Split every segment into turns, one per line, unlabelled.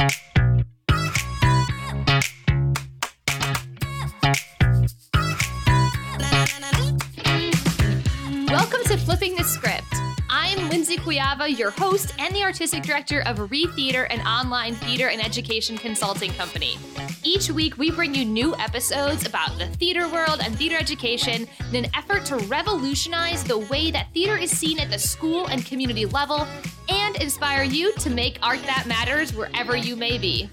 Welcome to Flipping the Script. I'm Lindsay Cuyava, your host and the artistic director of Re Theater, an online theater and education consulting company. Each week, we bring you new episodes about the theater world and theater education in an effort to revolutionize the way that theater is seen at the school and community level and inspire you to make art that matters wherever you may be.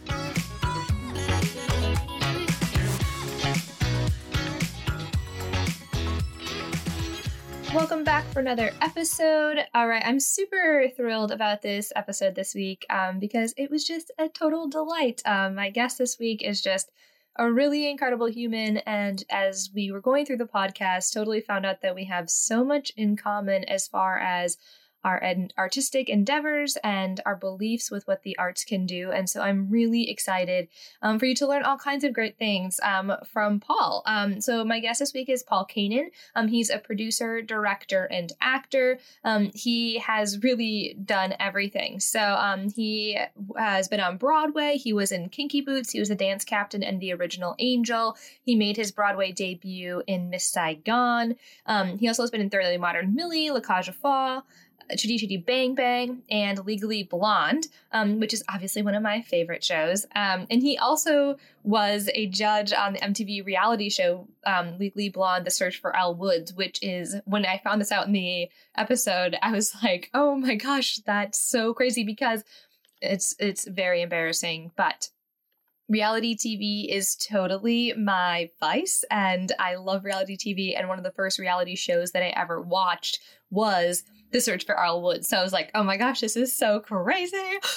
Welcome back for another episode. All right, I'm super thrilled about this episode this week because it was just a total delight. My guest this week is just a really incredible human, and as we were going through the podcast, totally found out that we have so much in common as far as our artistic endeavors and our beliefs with what the arts can do. And so I'm really excited for you to learn all kinds of great things from Paul. So my guest this week is Paul Kanin. He's a producer, director, and actor. He has really done everything. So he has been on Broadway. He was in Kinky Boots. He was a dance captain in The Original Angel. He made his Broadway debut in Miss Saigon. He also has been in Thoroughly Modern Millie, La Cage aux Folles, Chitty Chitty Bang Bang, and Legally Blonde, which is obviously one of my favorite shows. And he also was a judge on the MTV reality show, Legally Blonde, The Search for Elle Woods, which is, when I found this out in the episode, I was like, oh my gosh, that's so crazy, because it's very embarrassing, but reality TV is totally my vice, and I love reality TV, and one of the first reality shows that I ever watched was The Search for Elle Woods. So I was like, oh my gosh, this is so crazy.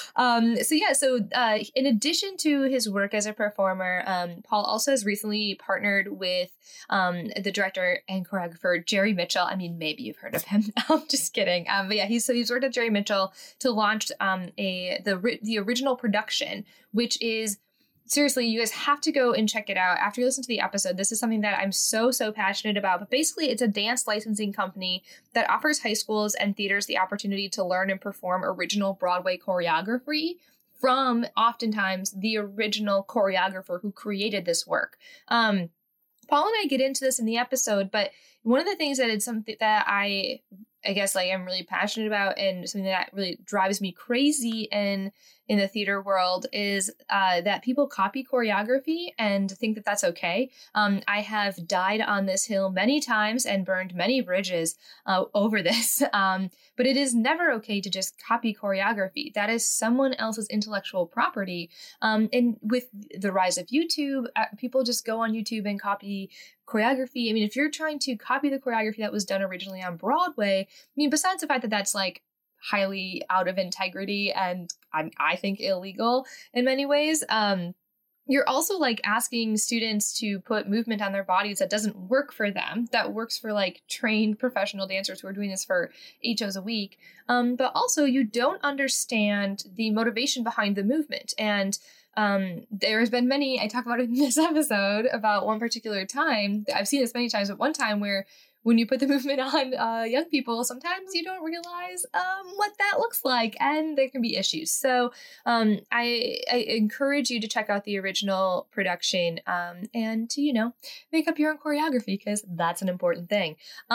So in addition to his work as a performer, Paul also has recently partnered with the director and choreographer Jerry Mitchell. I mean, maybe you've heard of him. I'm just kidding. But yeah, he's worked with Jerry Mitchell to launch the original production, which is, seriously, you guys have to go and check it out after you listen to the episode. This is something that I'm so passionate about. But basically, it's a dance licensing company that offers high schools and theaters the opportunity to learn and perform original Broadway choreography from, oftentimes, the original choreographer who created this work. Paul and I get into this in the episode, but one of the things that it's something that I guess I'm really passionate about, and something that really drives me crazy in the theater world is that people copy choreography and think that that's okay. I have died on this hill many times and burned many bridges over this. But it is never okay to just copy choreography. That is someone else's intellectual property. And with the rise of YouTube, people just go on YouTube and copy choreography. I mean, if you're trying to copy the choreography that was done originally on Broadway, I mean, besides the fact that that's highly out of integrity and I think illegal in many ways, you're also asking students to put movement on their bodies that doesn't work for them, that works for trained professional dancers who are doing this for 8 shows a week. But also you don't understand the motivation behind the movement. And there has been many, I talk about it in this episode, about one particular time. I've seen this many times, but one time where when you put the movement on young people, sometimes you don't realize what that looks like, and there can be issues. So I encourage you to check out the original production and to, make up your own choreography, because that's an important thing.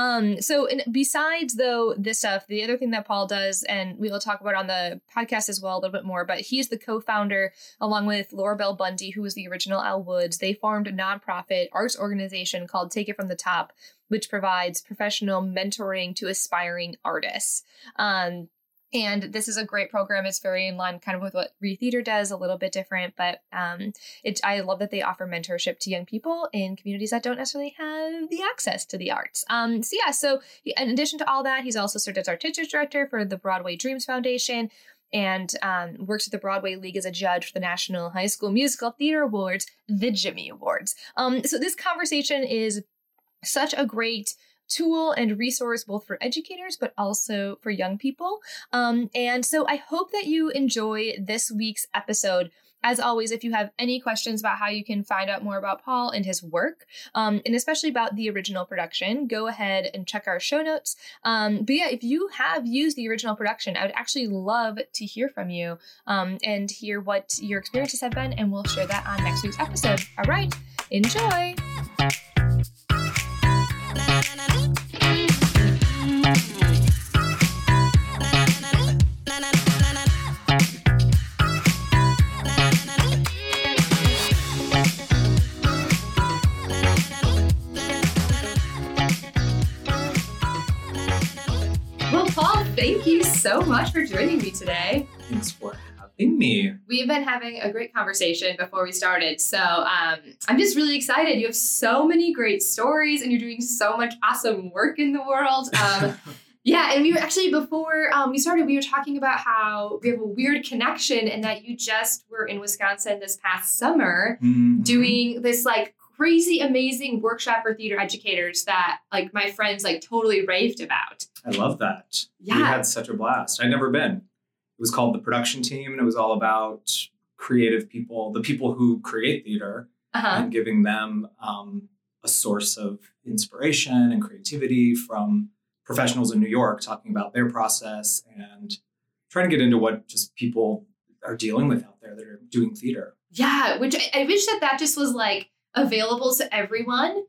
Besides, though, this stuff, the other thing that Paul does, and we will talk about on the podcast as well a little bit more, but he's the co-founder, along with Laura Bell Bundy, who was the original Elle Woods. They formed a nonprofit arts organization called Take It From the Top, which provides professional mentoring to aspiring artists. And this is a great program. It's very in line kind of with what Re Theater does, a little bit different, but I love that they offer mentorship to young people in communities that don't necessarily have the access to the arts. So in addition to all that, he's also served as artistic director for the Broadway Dreams Foundation, and works at the Broadway League as a judge for the National High School Musical Theater Awards, the Jimmy Awards. So this conversation is such a great tool and resource both for educators, but also for young people. And so I hope that you enjoy this week's episode. As always, if you have any questions about how you can find out more about Paul and his work, and especially about the original production, go ahead and check our show notes. But yeah, if you have used the original production, I would actually love to hear from you and hear what your experiences have been, and we'll share that on next week's episode. All right, enjoy! Thank you so much for joining me today.
Thanks for having me.
We've been having a great conversation before we started, so I'm just really excited. You have so many great stories, and you're doing so much awesome work in the world. Yeah, and we were actually, before we started, we were talking about how we have a weird connection and that you just were in Wisconsin this past summer doing this like crazy, amazing workshop for theater educators that like my friends like totally raved about.
I love that.
Yeah.
We had such a blast. I'd never been. It was called The Production Team, and it was all about creative people, the people who create theater, and giving them a source of inspiration and creativity from professionals in New York, talking about their process and trying to get into what just people are dealing with out there that are doing theater.
Yeah, which I wish that just was like available to everyone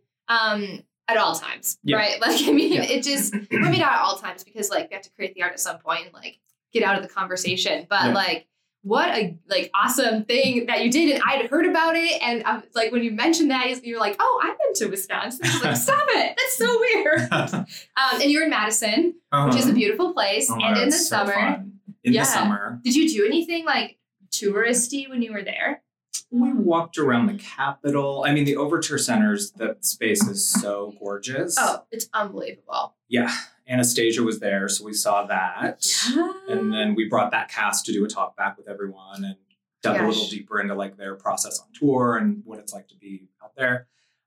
at all times, right? Like, I mean, it just, maybe not at all times because like we have to create the art at some point and like get out of the conversation. But like, what a like awesome thing that you did. And I'd heard about it. And like, when you mentioned that, you're like, oh, I've been to Wisconsin. I was like, stop it. That's so weird. And you're in Madison, which is a beautiful place. And in the summer.
In the summer.
Did you do anything like touristy when you were there?
We walked around the Capitol. I mean, the Overture Center's, that space is so gorgeous.
Oh, it's unbelievable.
Yeah. Anastasia was there, so we saw that.
Yeah.
And then we brought that cast to do a talk back with everyone and dug a little deeper into like their process on tour and what it's like to be out there.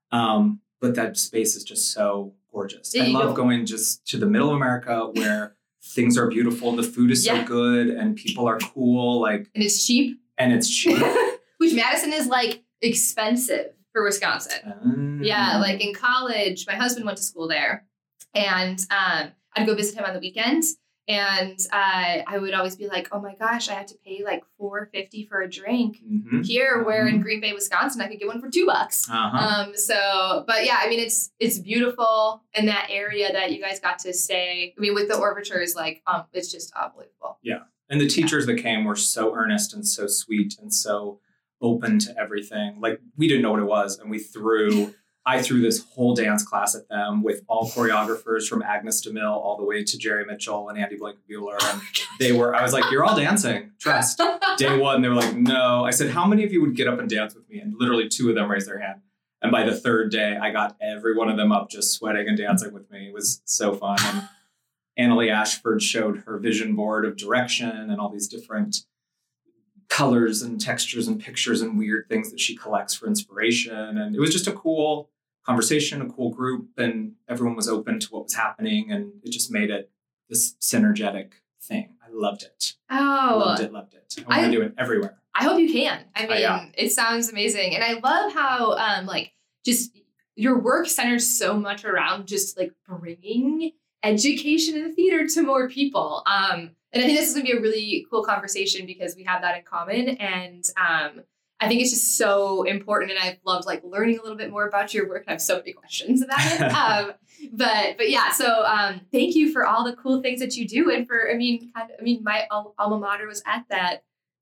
But that space is just so gorgeous. I love going just to the middle of America where things are beautiful and the food is so good and people are cool. Like,
and it's cheap. Which Madison is like expensive for Wisconsin. Yeah, like in college, my husband went to school there, and I'd go visit him on the weekends, and I would always be like, "Oh my gosh, I have to pay like $4.50 for a drink here, where in Green Bay, Wisconsin, I could get one for $2." So, but yeah, I mean, it's beautiful in that area that you guys got to stay. I mean, with the Overtures, like, it's just unbelievable.
Yeah, and the teachers that came were so earnest and so sweet and so open to everything. Like, we didn't know what it was, and I threw this whole dance class at them with all choreographers from Agnes DeMille all the way to Jerry Mitchell and Andy Blankenbuehler. And I was like, you're all dancing, trust. Day one, they were like, no. I said, how many of you would get up and dance with me? And literally 2 of them raised their hand. And by the 3rd day, I got every one of them up just sweating and dancing with me. It was so fun. And Annalie Ashford showed her vision board of direction and all these different colors and textures and pictures and weird things that she collects for inspiration. And it was just a cool conversation, a cool group, and everyone was open to what was happening. And it just made it this synergetic thing. I loved it.
Oh,
loved it. I want to do it everywhere.
I hope you can. I mean, it sounds amazing. And I love how, like, just your work centers so much around just like bringing education and theater to more people. And I think this is going to be a really cool conversation because we have that in common. And I think it's just so important. And I've loved like learning a little bit more about your work. And I have so many questions about it. But yeah, so thank you for all the cool things that you do. And for, my alma mater was at that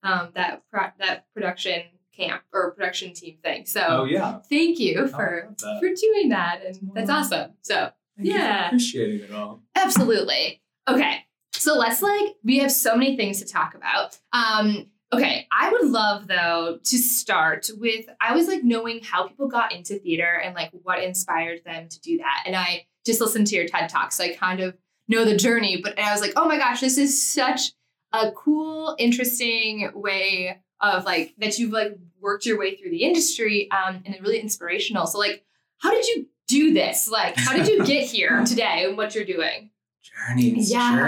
production camp or production team thing. So thank you for doing that. And that's awesome. So
thank you for appreciating it all.
Absolutely. Okay. So we have so many things to talk about. Okay. I would love though to start with, I was like knowing how people got into theater and like what inspired them to do that. And I just listened to your TED Talk. So I kind of know the journey, but I was like, oh my gosh, this is such a cool, interesting way of like, that you've like worked your way through the industry and really inspirational. So like, how did you
do this? Like, how did you get here today and what you're doing?
Journeys.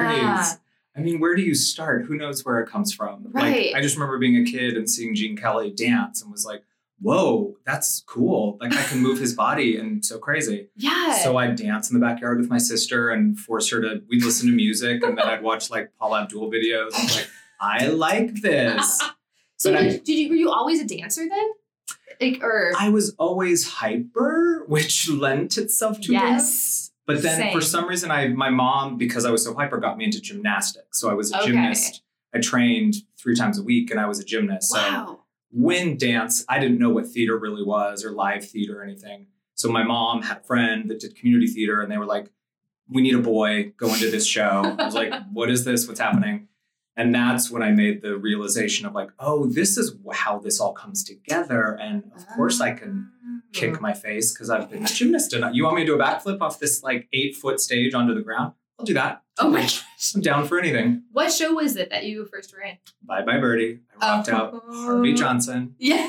I mean, where do you start? Who knows where it comes from?
Right.
Like, I just remember being a kid and seeing Gene Kelly dance and was like, whoa, that's cool. Like, I can move his body and so crazy.
Yeah.
So I'd dance in the backyard with my sister and force her to, we'd listen to music and then I'd watch like Paula Abdul videos. And like, I like this.
So were you always a dancer then? Like, or
I was always hyper, which lent itself to dance. But then for some reason, my mom, because I was so hyper, got me into gymnastics. So I was a gymnast. I trained 3 times a week and I was a gymnast.
Wow.
So when dance, I didn't know what theater really was or live theater or anything. So my mom had a friend that did community theater and they were like, we need a boy, go into this show. I was like, what is this? What's happening? And that's when I made the realization of like, oh, this is how this all comes together. And of course I can kick my face because I've been a gymnast. And you want me to do a backflip off this like 8-foot stage onto the ground? I'll do that.
Oh my gosh.
I'm down for anything.
What show was it that you first ran?
Bye Bye Birdie. I rocked out Harvey Johnson.
Yeah.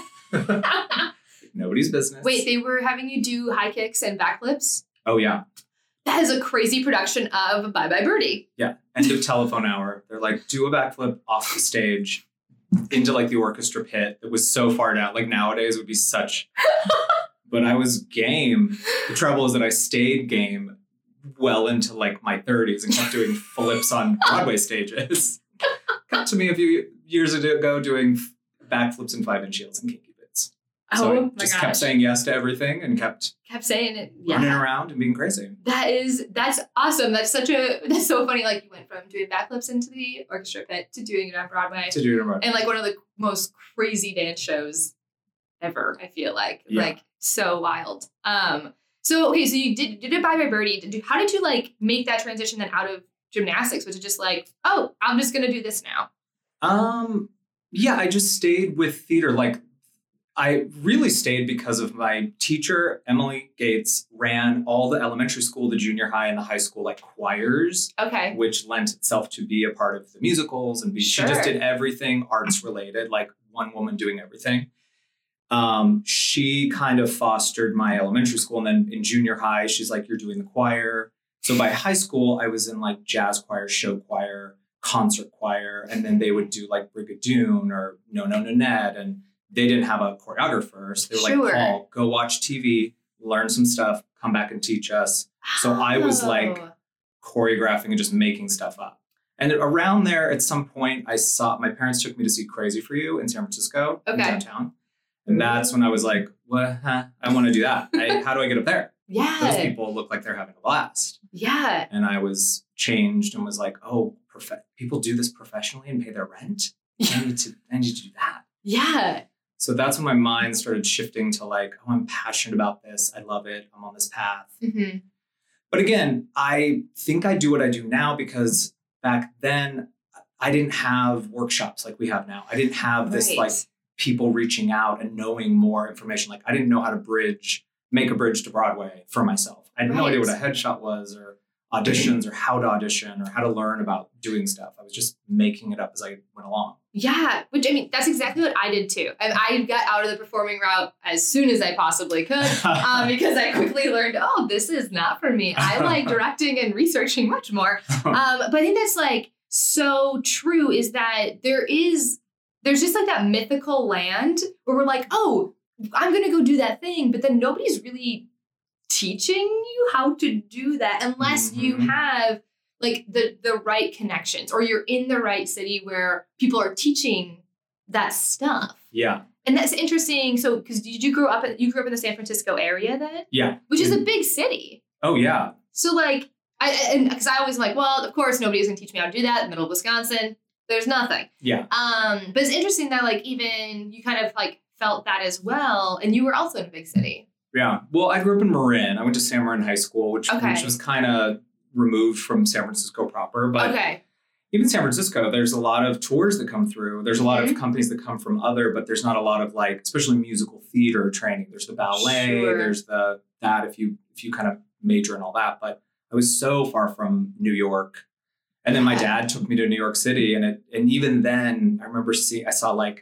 Nobody's business.
Wait, they were having you do high kicks and backflips?
Oh, yeah.
That is a crazy production of Bye Bye Birdie.
Yeah. End of telephone hour. They're like, do a backflip off the stage into like the orchestra pit. It was so far down. Like nowadays would be such. But I was game. The trouble is that I stayed game well into like my 30s and kept doing flips on Broadway stages. Got to me a few years ago doing backflips and 5-inch heels and kinky bits. So I just kept saying yes to everything and kept
saying it.
Running around and being crazy.
That's awesome. That's so funny. Like you went from doing backflips into the orchestra pit to doing it on Broadway. And like one of the most crazy dance shows ever, I feel like. Yeah. Like so wild. So you did it Bye Bye Birdie. How did you like make that transition then out of gymnastics? Was it just like, oh, I'm just gonna do this now?
Yeah, I just stayed with theater. Like I really stayed because of my teacher, Emily Gates, ran all the elementary school, the junior high, and the high school like choirs.
Okay.
Which lent itself to be a part of the musicals and she just did everything arts related, like one woman doing everything. She kind of fostered my elementary school. And then in junior high, she's like, you're doing the choir. So by high school, I was in like jazz choir, show choir, concert choir. And then they would do like Brigadoon or No Nanette. And they didn't have a choreographer. So they were like, Paul, go watch TV, learn some stuff, come back and teach us. So I was like choreographing and just making stuff up. And around there, at some point, my parents took me to see Crazy for You in San Francisco, in downtown. And that's when I was like, what? I want to do that. How do I get up there?
Yeah.
Those people look like they're having a blast.
Yeah.
And I was changed and was like, oh, people do this professionally and pay their rent? I need to do that.
Yeah.
So that's when my mind started shifting to like, oh, I'm passionate about this. I love it. I'm on this path.
Mm-hmm.
But again, I think I do what I do now because back then I didn't have workshops like we have now. I didn't have this like people reaching out and knowing more information. Like I didn't know how to make a bridge to Broadway for myself. I had no idea what a headshot was or auditions or how to audition or how to learn about doing stuff. I was just making it up as I went along.
Yeah, which I mean, that's exactly what I did too. I got out of the performing route as soon as I possibly could because I quickly learned, oh, this is not for me. I like directing and researching much more. But I think that's like so true is that there's just like that mythical land where we're like, oh, I'm going to go do that thing. But then nobody's really teaching you how to do that unless you have like the right connections or you're in the right city where people are teaching that stuff.
Yeah.
And that's interesting. So, because you grew up in the San Francisco area then?
Yeah.
Which is a big city.
Oh, yeah.
So like, because I always like, well, of course, nobody's going to teach me how to do that in the middle of Wisconsin. There's nothing.
Yeah.
But it's interesting that like even you kind of like felt that as well. And you were also in a big city.
Yeah. Well, I grew up in Marin. I went to San Marin High School, which was kind of removed from San Francisco proper. But even San Francisco, there's a lot of tours that come through. There's a lot of companies that come from but there's not a lot of like, especially musical theater training. There's the ballet, there's that if you kind of major in all that. But I was so far from New York. And then my dad took me to New York City. And even then I remember I saw like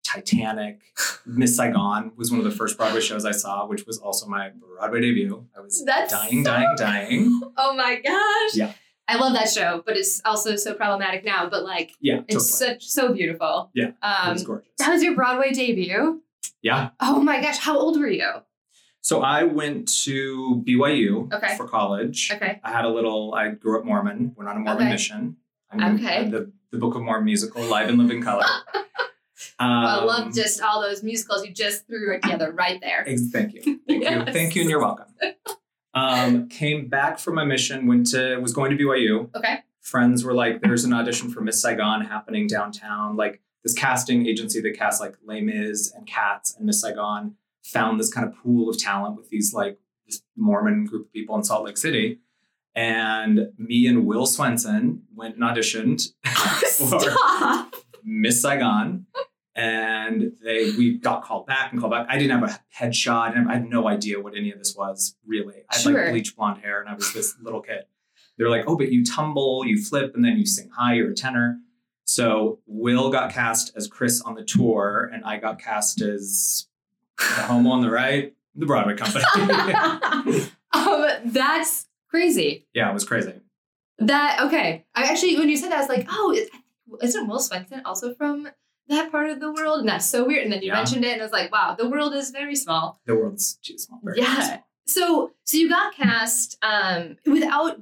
Titanic. Miss Saigon was one of the first Broadway shows I saw, which was also my Broadway debut. I was dying.
Oh my gosh.
Yeah.
I love that show, but it's also so problematic now. But like,
yeah,
it's so beautiful.
Yeah, it was gorgeous.
That was your Broadway debut?
Yeah.
Oh my gosh. How old were you?
So I went to BYU for college.
Okay.
I grew up Mormon. We're on a Mormon mission. The Book of Mormon musical, Live and Live in Color.
I love just all those musicals you just threw together right there.
Thank you. Thank you, and you're welcome. Came back from my mission, was going to BYU.
Okay.
Friends were like, there's an audition for Miss Saigon happening downtown. Like this casting agency that casts like Les Mis and Cats and Miss Saigon found this kind of pool of talent with these like this Mormon group of people in Salt Lake City. And me and Will Swenson went and auditioned for Miss Saigon. And we got called back. I didn't have a headshot. I had no idea what any of this was, really. I had like bleached blonde hair and I was this little kid. They're like, oh, but you tumble, you flip, and then you sing high, you're a tenor. So Will got cast as Chris on the tour, and I got cast as the homo on the right, the Broadway company.
That's crazy.
Yeah, it was crazy.
Okay. I actually, when you said that, I was like, oh, isn't Will Swenson also from that part of the world? And that's so weird. And then you mentioned it and I was like, wow, the world is very small.
The world's too small. Very
small. So you got cast without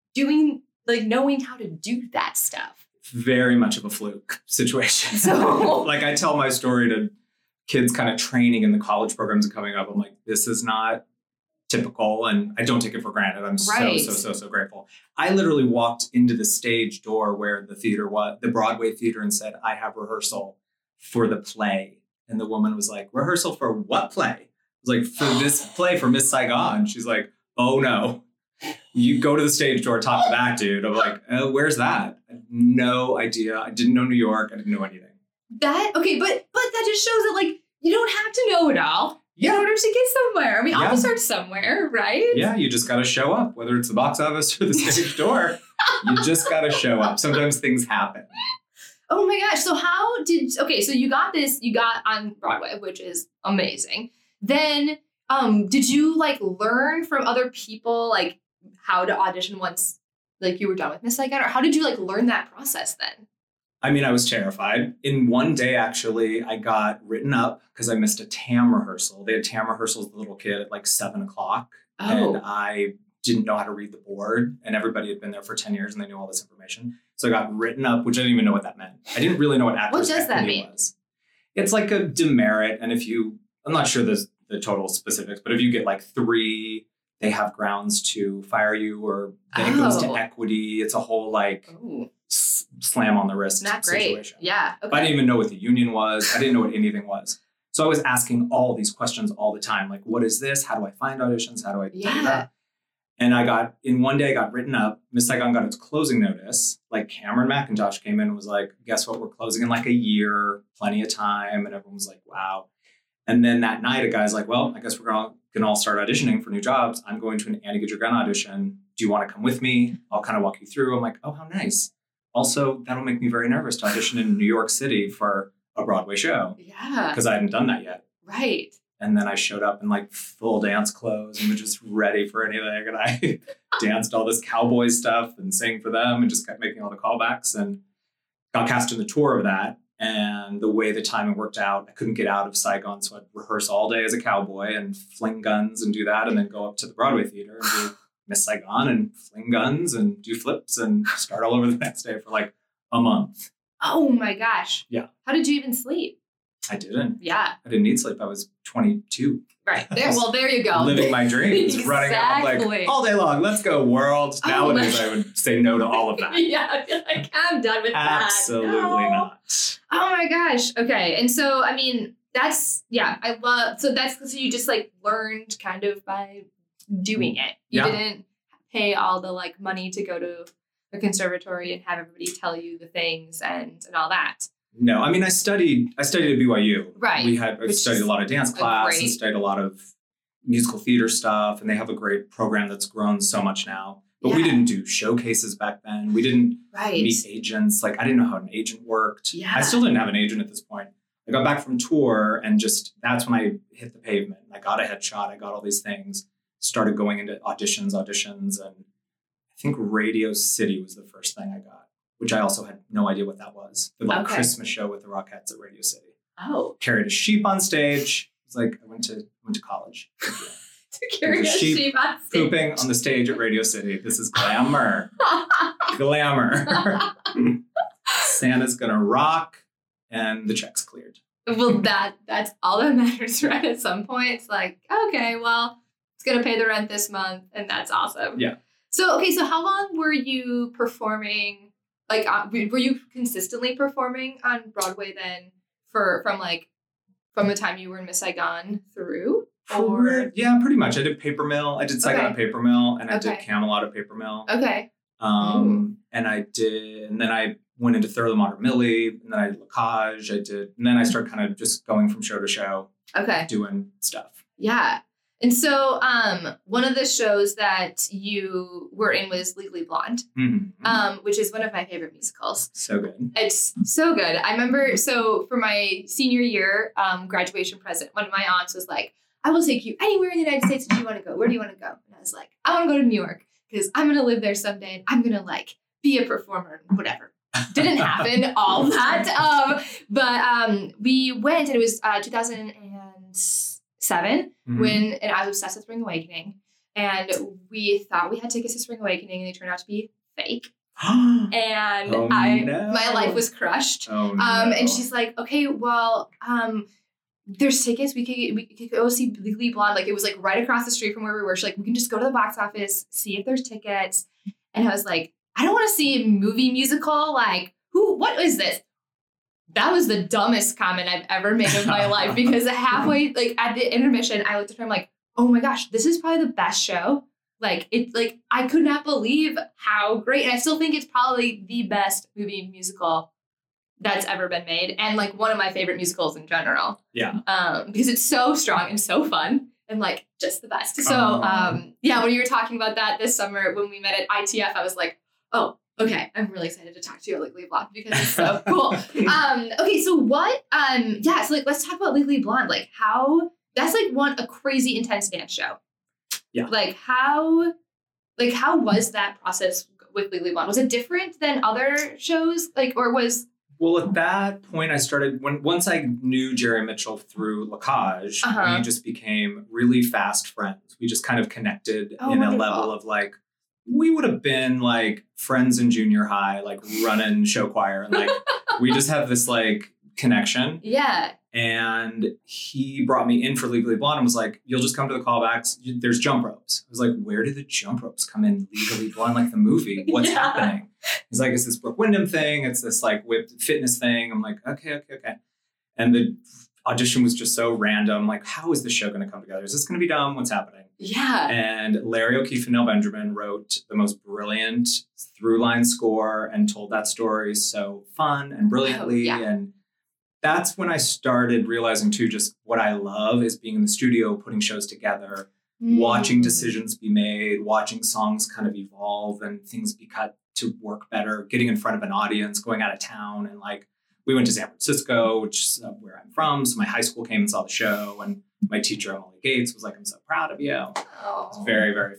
knowing how to do that stuff.
Very much of a fluke situation.
So
like I tell my story to kids kind of training in the college programs and coming up. I'm like, this is not typical. And I don't take it for granted. I'm so grateful. I literally walked into the stage door where the theater was, the Broadway theater, and said, I have rehearsal for the play. And the woman was like, rehearsal for what play? I was like, for this play for Miss Saigon. She's like, oh no, you go to the stage door, talk to that dude. I'm like, where's that? I had no idea. I didn't know New York. I didn't know anything.
But that just shows that like, you don't have to know it all. In order to get somewhere. I mean, I'll start somewhere, right?
Yeah, you just got to show up, whether it's the box office or the stage door. You just got to show up. Sometimes things happen.
Oh my gosh. So so you got on Broadway, which is amazing. Then, did you like learn from other people, like how to audition once like you were done with Miss Saigon? Or how did you like learn that process then?
I mean, I was terrified. In one day, actually, I got written up because I missed a TAM rehearsal. They had TAM rehearsals as a little kid at like 7:00.
Oh.
And I didn't know how to read the board. And everybody had been there for 10 years and they knew all this information. So I got written up, which I didn't even know what that meant. I didn't really know what actors
What does that mean?
was. It's like a demerit. And I'm not sure the total specifics, but if you get like 3, they have grounds to fire you, or then it goes to equity. It's a whole like...
Ooh.
Slam on the wrist
Not great.
situation.
Yeah. Okay.
I didn't even know what the union was. I didn't know what anything was. So I was asking all these questions all the time. Like, what is this? How do I find auditions? How do I do that? And in one day I got written up. Miss Saigon got its closing notice. Like Cameron McIntosh came in and was like, guess what? We're closing in like a year, plenty of time. And everyone was like, wow. And then that night a guy's like, well, I guess we're going to all start auditioning for new jobs. I'm going to an Annie Get Your Gun audition. Do you want to come with me? I'll kind of walk you through. I'm like, oh, how nice. Also, that'll make me very nervous to audition in New York City for a Broadway show.
Yeah.
Because I hadn't done that yet.
Right.
And then I showed up in like full dance clothes and was just ready for anything. And I danced all this cowboy stuff and sang for them and just kept making all the callbacks and got cast in the tour of that. And the way the timing worked out, I couldn't get out of Saigon. So I'd rehearse all day as a cowboy and fling guns and do that. And then go up to the Broadway theater and do Miss Saigon and fling guns and do flips and start all over the next day for like a month.
Oh my gosh.
Yeah.
How did you even sleep?
I didn't.
Yeah.
I didn't need sleep. I was 22.
Right. There you go.
Living my dreams.
Exactly.
Running out like all day long. Let's go world. Nowadays I would say no to all of that.
Yeah. I'd be like, I'm done with that.
Absolutely not.
Oh my gosh. Okay. And so, I mean, so you just like learned kind of by doing it. You didn't pay all the like money to go to a conservatory and have everybody tell you the things and all that.
No, I mean, I studied at BYU.
Right.
I studied a lot of dance class and studied a lot of musical theater stuff. And they have a great program that's grown so much now. But we didn't do showcases back then. We didn't meet agents. Like, I didn't know how an agent worked.
Yeah.
I still didn't have an agent at this point. I got back from tour and just, that's when I hit the pavement. I got a headshot. I got all these things, started going into auditions. And I think Radio City was the first thing I got, which I also had no idea what that was. The Christmas show with the Rockettes at Radio City.
Oh.
Carried a sheep on stage. It's like, I went to college.
To carry a sheep on stage.
Pooping on the stage at Radio City. This is glamour. Glamour. Santa's gonna rock, and the check's cleared.
Well, that's all that matters, right? At some point, it's like, okay, well, it's gonna pay the rent this month, and that's awesome.
Yeah.
So how long were you performing? Like, were you consistently performing on Broadway then from the time you were in Miss Saigon through? Or
yeah, pretty much. I did Paper Mill. I did Saigon at Paper Mill, and I did Camelot at Paper Mill.
Okay.
And then I went into Thoroughly Modern Millie, and then I did Lacage. And then I started kind of just going from show to show. Okay. Doing stuff.
Yeah. And so one of the shows that you were in was Legally Blonde, which is one of my favorite musicals.
So good.
It's so good. I remember, so for my senior year graduation present, one of my aunts was like, I will take you anywhere in the United States that you want to go. Where do you want to go? And I was like, I want to go to New York because I'm going to live there someday and I'm going to like be a performer, whatever. Didn't happen, all that. But we went, and it was 2007 and I was obsessed with Spring Awakening. And we thought we had tickets to Spring Awakening, and they turned out to be fake. And my life was crushed. And she's like, okay, well, there's tickets. We could go see Legally Blonde. Like, it was like right across the street from where we were. She's like, we can just go to the box office, see if there's tickets. And I was like, I don't want to see a movie musical. Like, what is this? That was the dumbest comment I've ever made in my life, because halfway, like at the intermission, I looked at her, I'm like, oh my gosh, this is probably the best show. Like, I could not believe how great. And I still think it's probably the best movie musical that's ever been made. And like one of my favorite musicals in general.
Yeah.
Because it's so strong and so fun and like just the best. So, yeah, when you were talking about that this summer, when we met at ITF, I was like, oh, okay, I'm really excited to talk to you about Legally Blonde because it's so cool. Okay, so what, so like, let's talk about Legally Blonde. Like that's like a crazy intense dance show.
Yeah.
Like how was that process with Legally Blonde? Was it different than other shows?
Well, at that point, I started, once I knew Jerry Mitchell through Lacage, we just became really fast friends. We just kind of connected in a level of like, we would have been like friends in junior high, like running show choir. And like, we just have this like connection.
Yeah.
And he brought me in for Legally Blonde and was like, you'll just come to the callbacks. There's jump ropes. I was like, where do the jump ropes come in Legally Blonde, like the movie? What's happening? He's like, it's this Brooke Wyndham thing. It's this like whipped fitness thing. I'm like, okay. And the audition was just so random. Like, how is this show going to come together? Is this going to be dumb? What's happening?
Yeah.
And Larry O'Keefe and Nell Benjamin wrote the most brilliant through-line score and told that story so fun and brilliantly. And that's when I started realizing too, just what I love is being in the studio, putting shows together, watching decisions be made, watching songs kind of evolve and things be cut to work better, getting in front of an audience, going out of town. And like, we went to San Francisco, which is where I'm from. So my high school came and saw the show, and my teacher, Emily Gates, was like, I'm so proud of you. Oh. It's very, very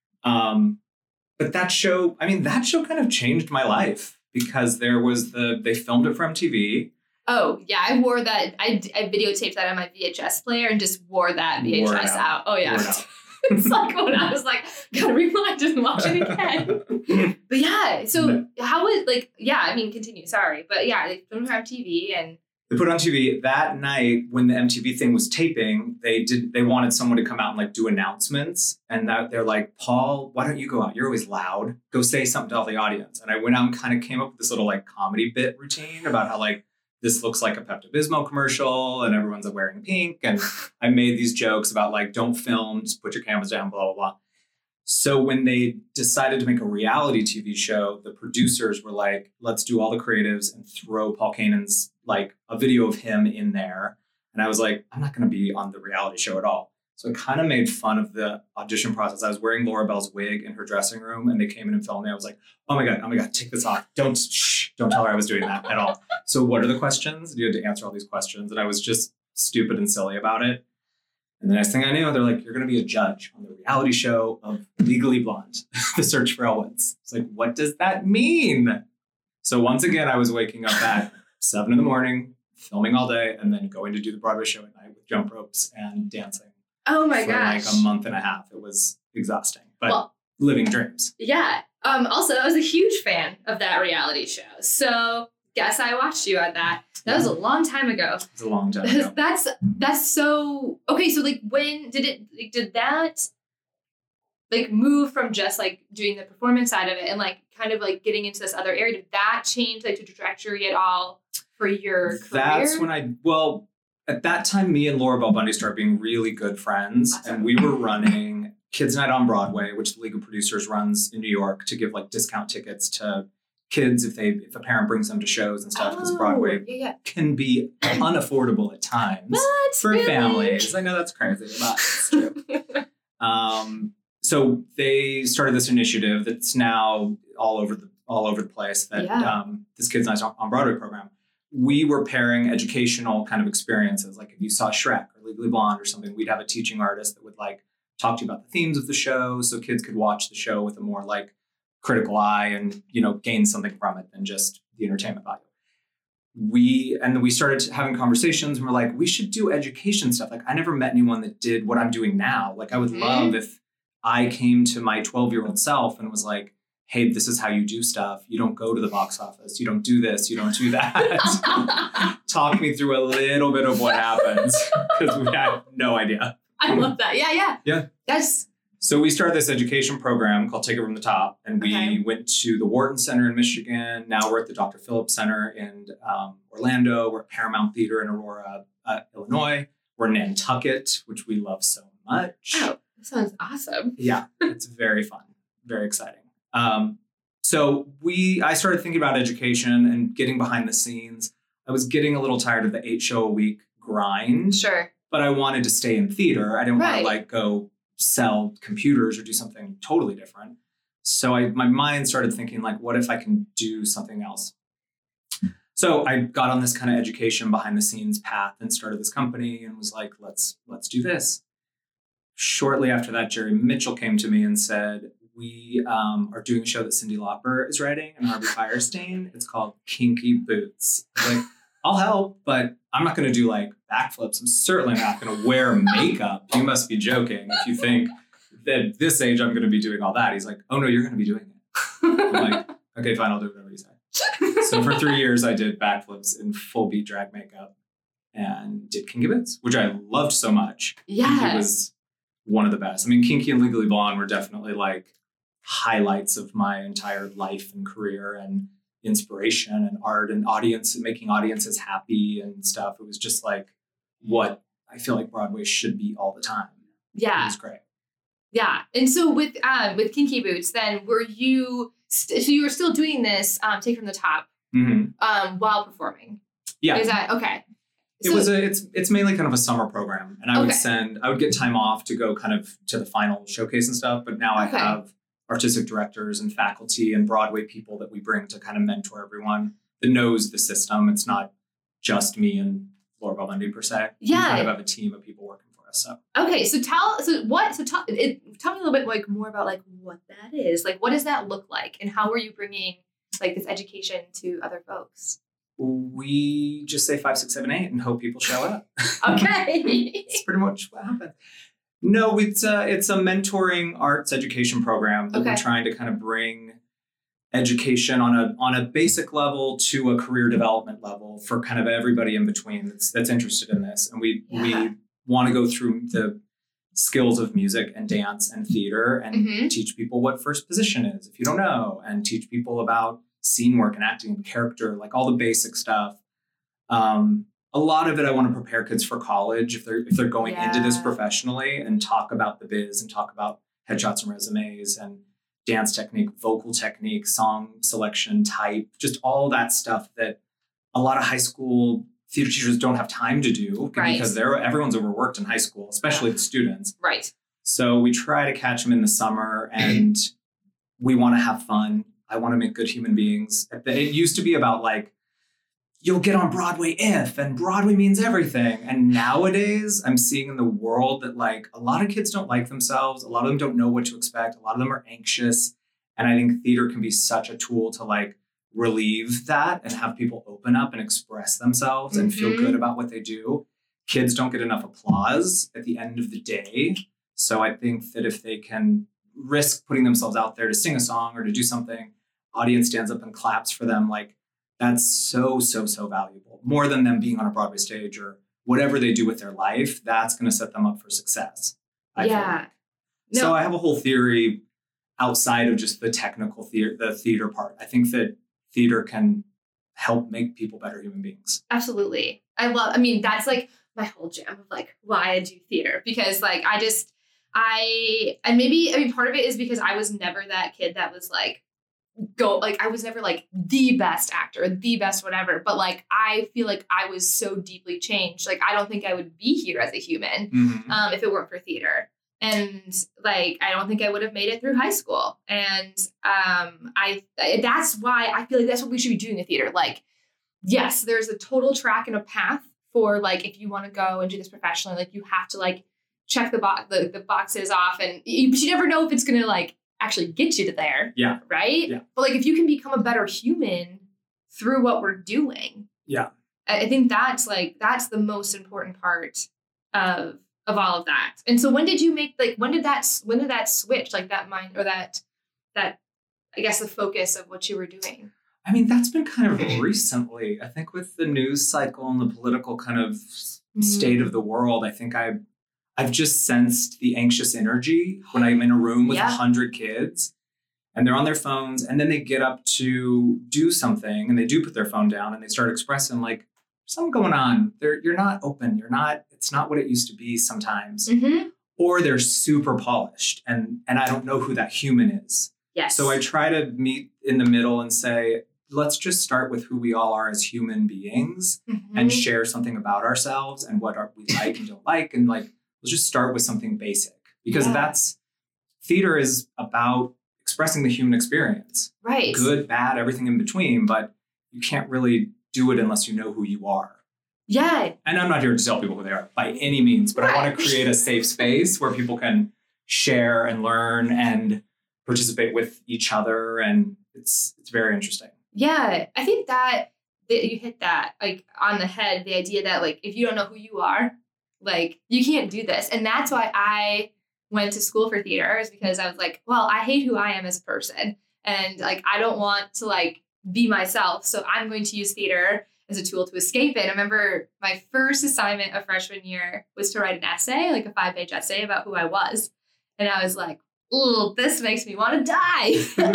fun. But that show kind of changed my life because they filmed it for MTV.
Oh, yeah. I wore that. I videotaped that on my VHS player and just wore that VHS out. Oh, yeah. It's like when I was like, gotta rewind and watch it again. But yeah, so how was continue. Sorry. But yeah, they filmed it for MTV and
they put it on TV that night when the MTV thing was taping. They wanted someone to come out and like do announcements, and they're like, Paul, why don't you go out? You're always loud. Go say something to all the audience. And I went out and kind of came up with this little like comedy bit routine about how like this looks like a Pepto-Bismol commercial and everyone's wearing pink. And I made these jokes about like, don't film, just put your cameras down, blah, blah, blah. So when they decided to make a reality TV show, the producers were like, let's do all the creatives and throw Paul Kanon's like a video of him in there. And I was like, I'm not going to be on the reality show at all. So I kind of made fun of the audition process. I was wearing Laura Bell's wig in her dressing room and they came in and filmed me. I was like, oh my God, take this off. Don't tell her I was doing that at all. So what are the questions? You had to answer all these questions. And I was just stupid and silly about it. And the next thing I knew, they're like, you're going to be a judge on the reality show of Legally Blonde, The Search for Owens. It's like, what does that mean? So once again, I was waking up at 7 a.m, filming all day, and then going to do the Broadway show at night with jump ropes and dancing.
Oh my
for
gosh.
like a month and a half. It was exhausting, but living dreams.
Yeah. Also, I was a huge fan of that reality show. So guess I watched you at that. That was a long time ago.
It was a long time ago.
That's so okay. So like, when did that like move from just like doing the performance side of it and like kind of like getting into this other area? Did that change like the trajectory at all for your career?
That's when at that time, me and Laura Bell Bundy started being really good friends. Awesome. And we were running Kids Night on Broadway, which the League of Producers runs in New York to give like discount tickets to kids if a parent brings them to shows and stuff, because Broadway can be unaffordable at times for families. I know that's crazy, but it's true. So they started this initiative that's now all over the place, that this Kids Night on Broadway program. We were pairing educational kind of experiences. Like if you saw Shrek or Legally Blonde or something, we'd have a teaching artist that would like talk to you about the themes of the show, so kids could watch the show with a more like critical eye and, gain something from it than just the entertainment value. We started having conversations and we're like, we should do education stuff. Like I never met anyone that did what I'm doing now. Like I would love if I came to my 12-year-old self and was like, hey, this is how you do stuff. You don't go to the box office. You don't do this. You don't do that. Talk me through a little bit of what happens, because we had no idea.
I love that. Yeah. Yes.
So we started this education program called Take It From the Top, and we went to the Wharton Center in Michigan. Now we're at the Dr. Phillips Center in Orlando. We're at Paramount Theater in Aurora, Illinois. We're in Nantucket, which we love so much.
Oh, that sounds awesome.
Yeah, it's very fun, very exciting. So I started thinking about education and getting behind the scenes. I was getting a little tired of the 8-show-a-week grind.
Sure.
But I wanted to stay in theater. I didn't want to like go sell computers or do something totally different. So my mind started thinking like, what if I can do something else? So I got on this kind of education behind the scenes path and started this company and was like, let's do this. Shortly after that, Jerry Mitchell came to me and said, we are doing a show that Cyndi Lauper is writing and Harvey Fierstein. It's called Kinky Boots. I was like, I'll help, but I'm not going to do like backflips. I'm certainly not going to wear makeup. You must be joking if you think that at this age I'm going to be doing all that. He's like, oh no, you're going to be doing it. I'm like, okay, fine, I'll do whatever you say. So for 3 years, I did backflips in full beat drag makeup and did Kinky Boots, which I loved so much.
Yeah.
Kinky was one of the best. I mean, Kinky and Legally Blonde were definitely like highlights of my entire life and career and inspiration and art and making audiences happy and stuff. It was just like what I feel like Broadway should be all the time.
Yeah.
It was great.
Yeah. And so with Kinky Boots, then were you, so you were still doing this Take From the Top while performing? Yeah. Is that, okay. So,
it's mainly kind of a summer program, and I would get time off to go kind of to the final showcase and stuff. But now I have artistic directors and faculty and Broadway people that we bring to kind of mentor everyone that knows the system. It's not just me and Laura Bell Bundy per se.
Yeah.
We kind of have a team of people working for us. So
okay, tell me a little bit like more about like what that is. Like what does that look like, and how are you bringing like this education to other folks?
We just say 5, 6, 7, 8 and hope people show up.
Okay.
It's pretty much what happens. No, it's a mentoring arts education program that we're trying to kind of bring education on a basic level to a career development level for kind of everybody in between that's interested in this. And we want to go through the skills of music and dance and theater and teach people what first position is, if you don't know, and teach people about scene work and acting and character, like all the basic stuff. A lot of it, I want to prepare kids for college if they're going into this professionally, and talk about the biz and talk about headshots and resumes and dance technique, vocal technique, song selection type, just all that stuff that a lot of high school theater teachers don't have time to do because everyone's overworked in high school, especially the students.
Right.
So we try to catch them in the summer, and we want to have fun. I want to make good human beings. It used to be about like, you'll get on Broadway if, and Broadway means everything. And nowadays I'm seeing in the world that like a lot of kids don't like themselves. A lot of them don't know what to expect. A lot of them are anxious. And I think theater can be such a tool to like relieve that and have people open up and express themselves and feel good about what they do. Kids don't get enough applause at the end of the day. So I think that if they can risk putting themselves out there to sing a song or to do something, audience stands up and claps for them, like that's so valuable. More than them being on a Broadway stage or whatever they do with their life, that's going to set them up for success. I feel like. No. So I have a whole theory outside of just the technical theater part. I think that theater can help make people better human beings.
Absolutely. That's like my whole jam of like why I do theater, because like part of it is because I was never that kid that was like, I was never like the best actor, the best whatever, but like I feel like I was so deeply changed. Like I don't think I would be here as a human if it weren't for theater. And like I don't think I would have made it through high school. And that's why I feel like that's what we should be doing in theater. Like, yes, there's a total track and a path for like if you want to go and do this professionally, like you have to like check the boxes off, but you never know if it's gonna like actually get you to there.
Yeah.
Right?
Yeah.
But like if you can become a better human through what we're doing.
Yeah.
I think that's the most important part of all of that. And so when did that switch, like that mind or that I guess the focus of what you were doing?
I mean, that's been kind of recently. I think with the news cycle and the political kind of state of the world, I think I've just sensed the anxious energy when I'm in a room with 100 kids and they're on their phones and then they get up to do something and they do put their phone down and they start expressing like, something going on. You're not open. It's not what it used to be sometimes. Or they're super polished and I don't know who that human is.
Yes.
So I try to meet in the middle and say, let's just start with who we all are as human beings and share something about ourselves and what we like and don't like. And like, let's just start with something basic because theater is about expressing the human experience.
Right.
Good, bad, everything in between, but you can't really do it unless you know who you are.
Yeah.
And I'm not here to tell people who they are by any means, but I want to create a safe space where people can share and learn and participate with each other. And it's very interesting.
Yeah. I think that you hit that like on the head, the idea that like, if you don't know who you are, like you can't do this. And that's why I went to school for theater, is because I was like, well, I hate who I am as a person. And like, I don't want to like be myself. So I'm going to use theater as a tool to escape it. I remember my first assignment of freshman year was to write an essay, like a 5-page essay about who I was. And I was like, oh, this makes me want to die.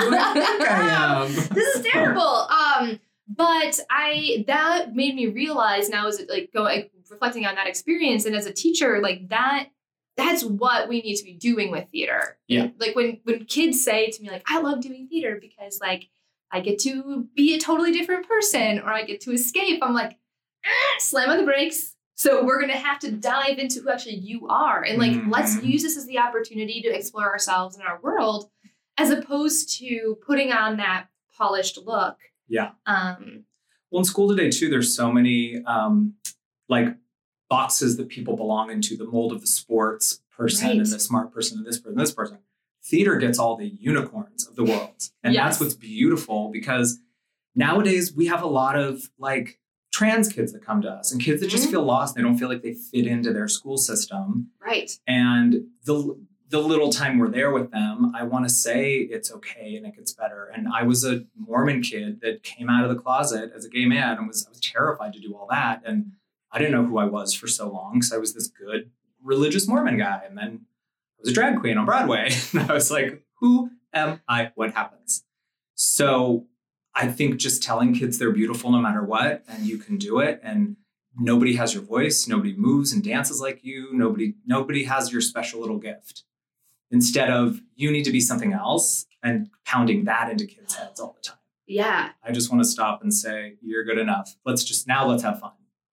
I am.
This is terrible. But that made me realize now as like reflecting on that experience and as a teacher, like that's what we need to be doing with theater.
Yeah.
Like when kids say to me, like, I love doing theater because like I get to be a totally different person or I get to escape. I'm like, slam on the brakes. So we're going to have to dive into who actually you are. And like, let's use this as the opportunity to explore ourselves and our world as opposed to putting on that polished look.
Yeah. Well, in school today too, there's so many like boxes that people belong into, the mold of the sports person and the smart person and this person, this person. Theater gets all the unicorns of the world. And that's what's beautiful, because nowadays we have a lot of like trans kids that come to us and kids that just feel lost. They don't feel like they fit into their school system.
Right.
And the little time we're there with them, I want to say it's okay and it gets better. And I was a Mormon kid that came out of the closet as a gay man and I was terrified to do all that. And I didn't know who I was for so long because I was this good religious Mormon guy. And then I was a drag queen on Broadway. And I was like, who am I? What happens? So I think just telling kids they're beautiful no matter what, and you can do it. And nobody has your voice. Nobody moves and dances like you. Nobody has your special little gift. Instead of you need to be something else and pounding that into kids' heads all the time.
Yeah.
I just want to stop and say, you're good enough. Let's have fun.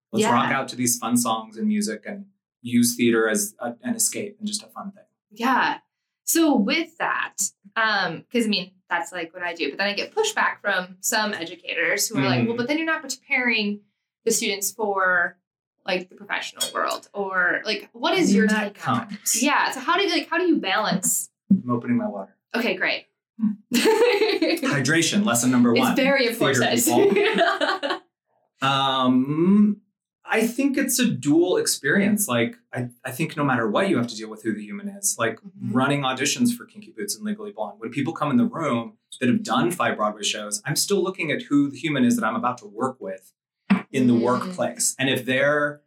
Let's
Yeah.
rock out to these fun songs and music and use theater as an escape and just a fun thing.
Yeah. So with that, because I mean, that's like what I do, but then I get pushback from some educators who are like, well, but then you're not preparing the students for like the professional world, or like, what is your
that
take on that?
comes.
Yeah. So how do you balance?
I'm opening my water.
Okay, great.
Hydration, lesson number one.
It's very
Theater
important.
people. I think it's a dual experience. Like, I think no matter what, you have to deal with who the human is. Like running auditions for Kinky Boots and Legally Blonde. When people come in the room that have done 5 Broadway shows, I'm still looking at who the human is that I'm about to work with in the workplace. And if they're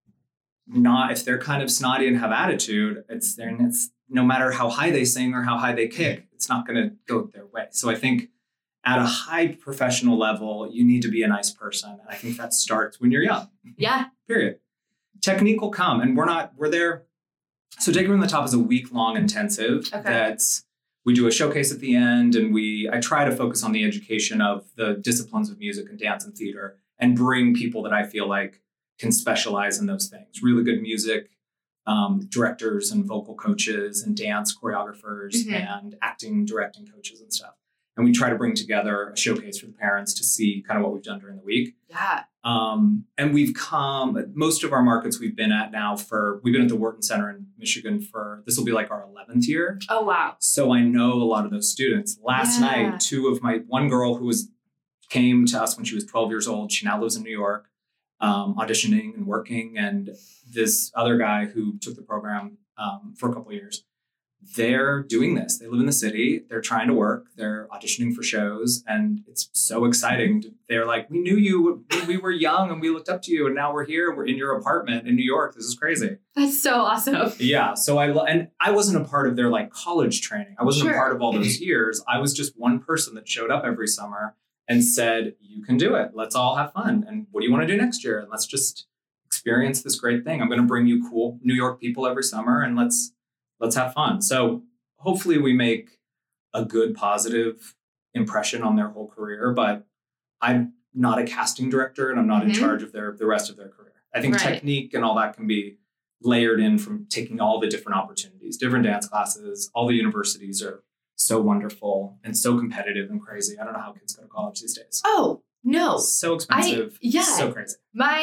kind of snotty and have attitude, it's no matter how high they sing or how high they kick, it's not going to go their way. So I think at a high professional level, you need to be a nice person. And I think that starts when you're young.
Yeah.
Period. Technique will come, and we're there. So Take It From the Top is a week-long intensive we do a showcase at the end, and I try to focus on the education of the disciplines of music and dance and theater and bring people that I feel like can specialize in those things. Really good music, directors and vocal coaches and dance choreographers and acting, directing coaches and stuff. And we try to bring together a showcase for the parents to see kind of what we've done during the week.
Yeah.
And most of our markets we've been at now we've been at the Wharton Center in Michigan this will be like our 11th year.
Oh, wow.
So I know a lot of those students. Last night, one girl who came to us when she was 12 years old, she now lives in New York, auditioning and working. And this other guy who took the program for a couple of years, they're doing this. They live in the city. They're trying to work. They're auditioning for shows. And it's so exciting. They're like, we knew you when we were young and we looked up to you. And now we're here. We're in your apartment in New York. This is crazy.
That's so awesome.
Yeah. So I wasn't a part of their like college training. I wasn't a part of all those years. I was just one person that showed up every summer and said, you can do it. Let's all have fun. And what do you want to do next year? And let's just experience this great thing. I'm going to bring you cool New York people every summer, and let's have fun. So hopefully we make a good, positive impression on their whole career, but I'm not a casting director and I'm not in charge of the rest of their career. I think technique and all that can be layered in from taking all the different opportunities, different dance classes. All the universities are so wonderful and so competitive and crazy. I don't know how kids go to college these days.
Oh, no.
So expensive. So crazy.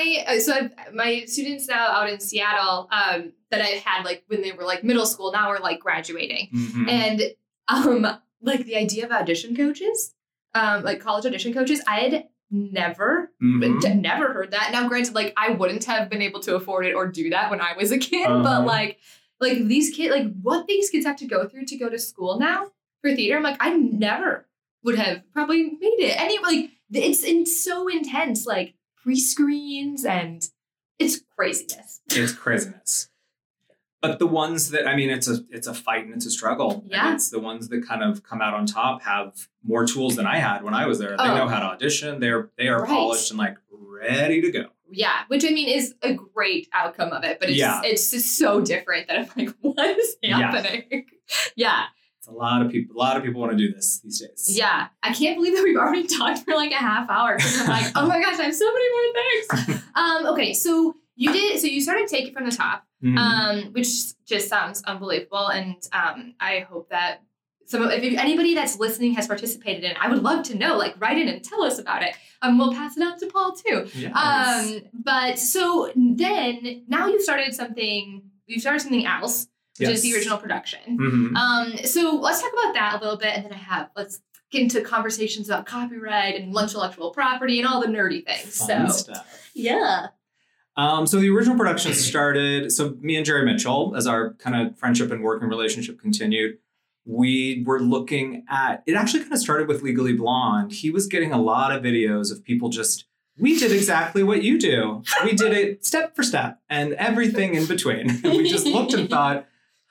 My students now out in Seattle that I had like when they were like middle school, now we're like graduating. And like the idea of audition coaches, like college audition coaches, I had never heard that. Now granted, like I wouldn't have been able to afford it or do that when I was a kid, but like these kids, like what these kids have to go through to go to school now for theater, I'm like, I never would have probably made it. It's so intense, like pre-screens, and it's craziness.
It's craziness. But the ones that, I mean, it's a fight and it's a struggle.
Yeah.
And it's the ones that kind of come out on top have more tools than I had when I was there. They know how to audition. They are polished and like ready to go.
Yeah, which I mean is a great outcome of it, but it's just so different that I'm like, what is happening? Yeah.
It's a lot of people want to do this these days.
Yeah. I can't believe that we've already talked for like a half hour. I'm like, oh my gosh, I have so many more things. Okay, so you started Take It From the Top, which just sounds unbelievable. And I hope that if anybody that's listening has participated in it, I would love to know, like write in and tell us about it. We'll pass it on to Paul too. Yes. But so then now you started something else, which is the original production. So let's talk about that a little bit. And then let's get into conversations about copyright and intellectual property and all the nerdy things.
Fun stuff.
Yeah.
So the original production started, so me and Jerry Mitchell, as our kind of friendship and working relationship continued, we were looking at, it actually kind of started with Legally Blonde. He was getting a lot of videos of people we did exactly what you do. We did it step for step and everything in between. And we just looked and thought,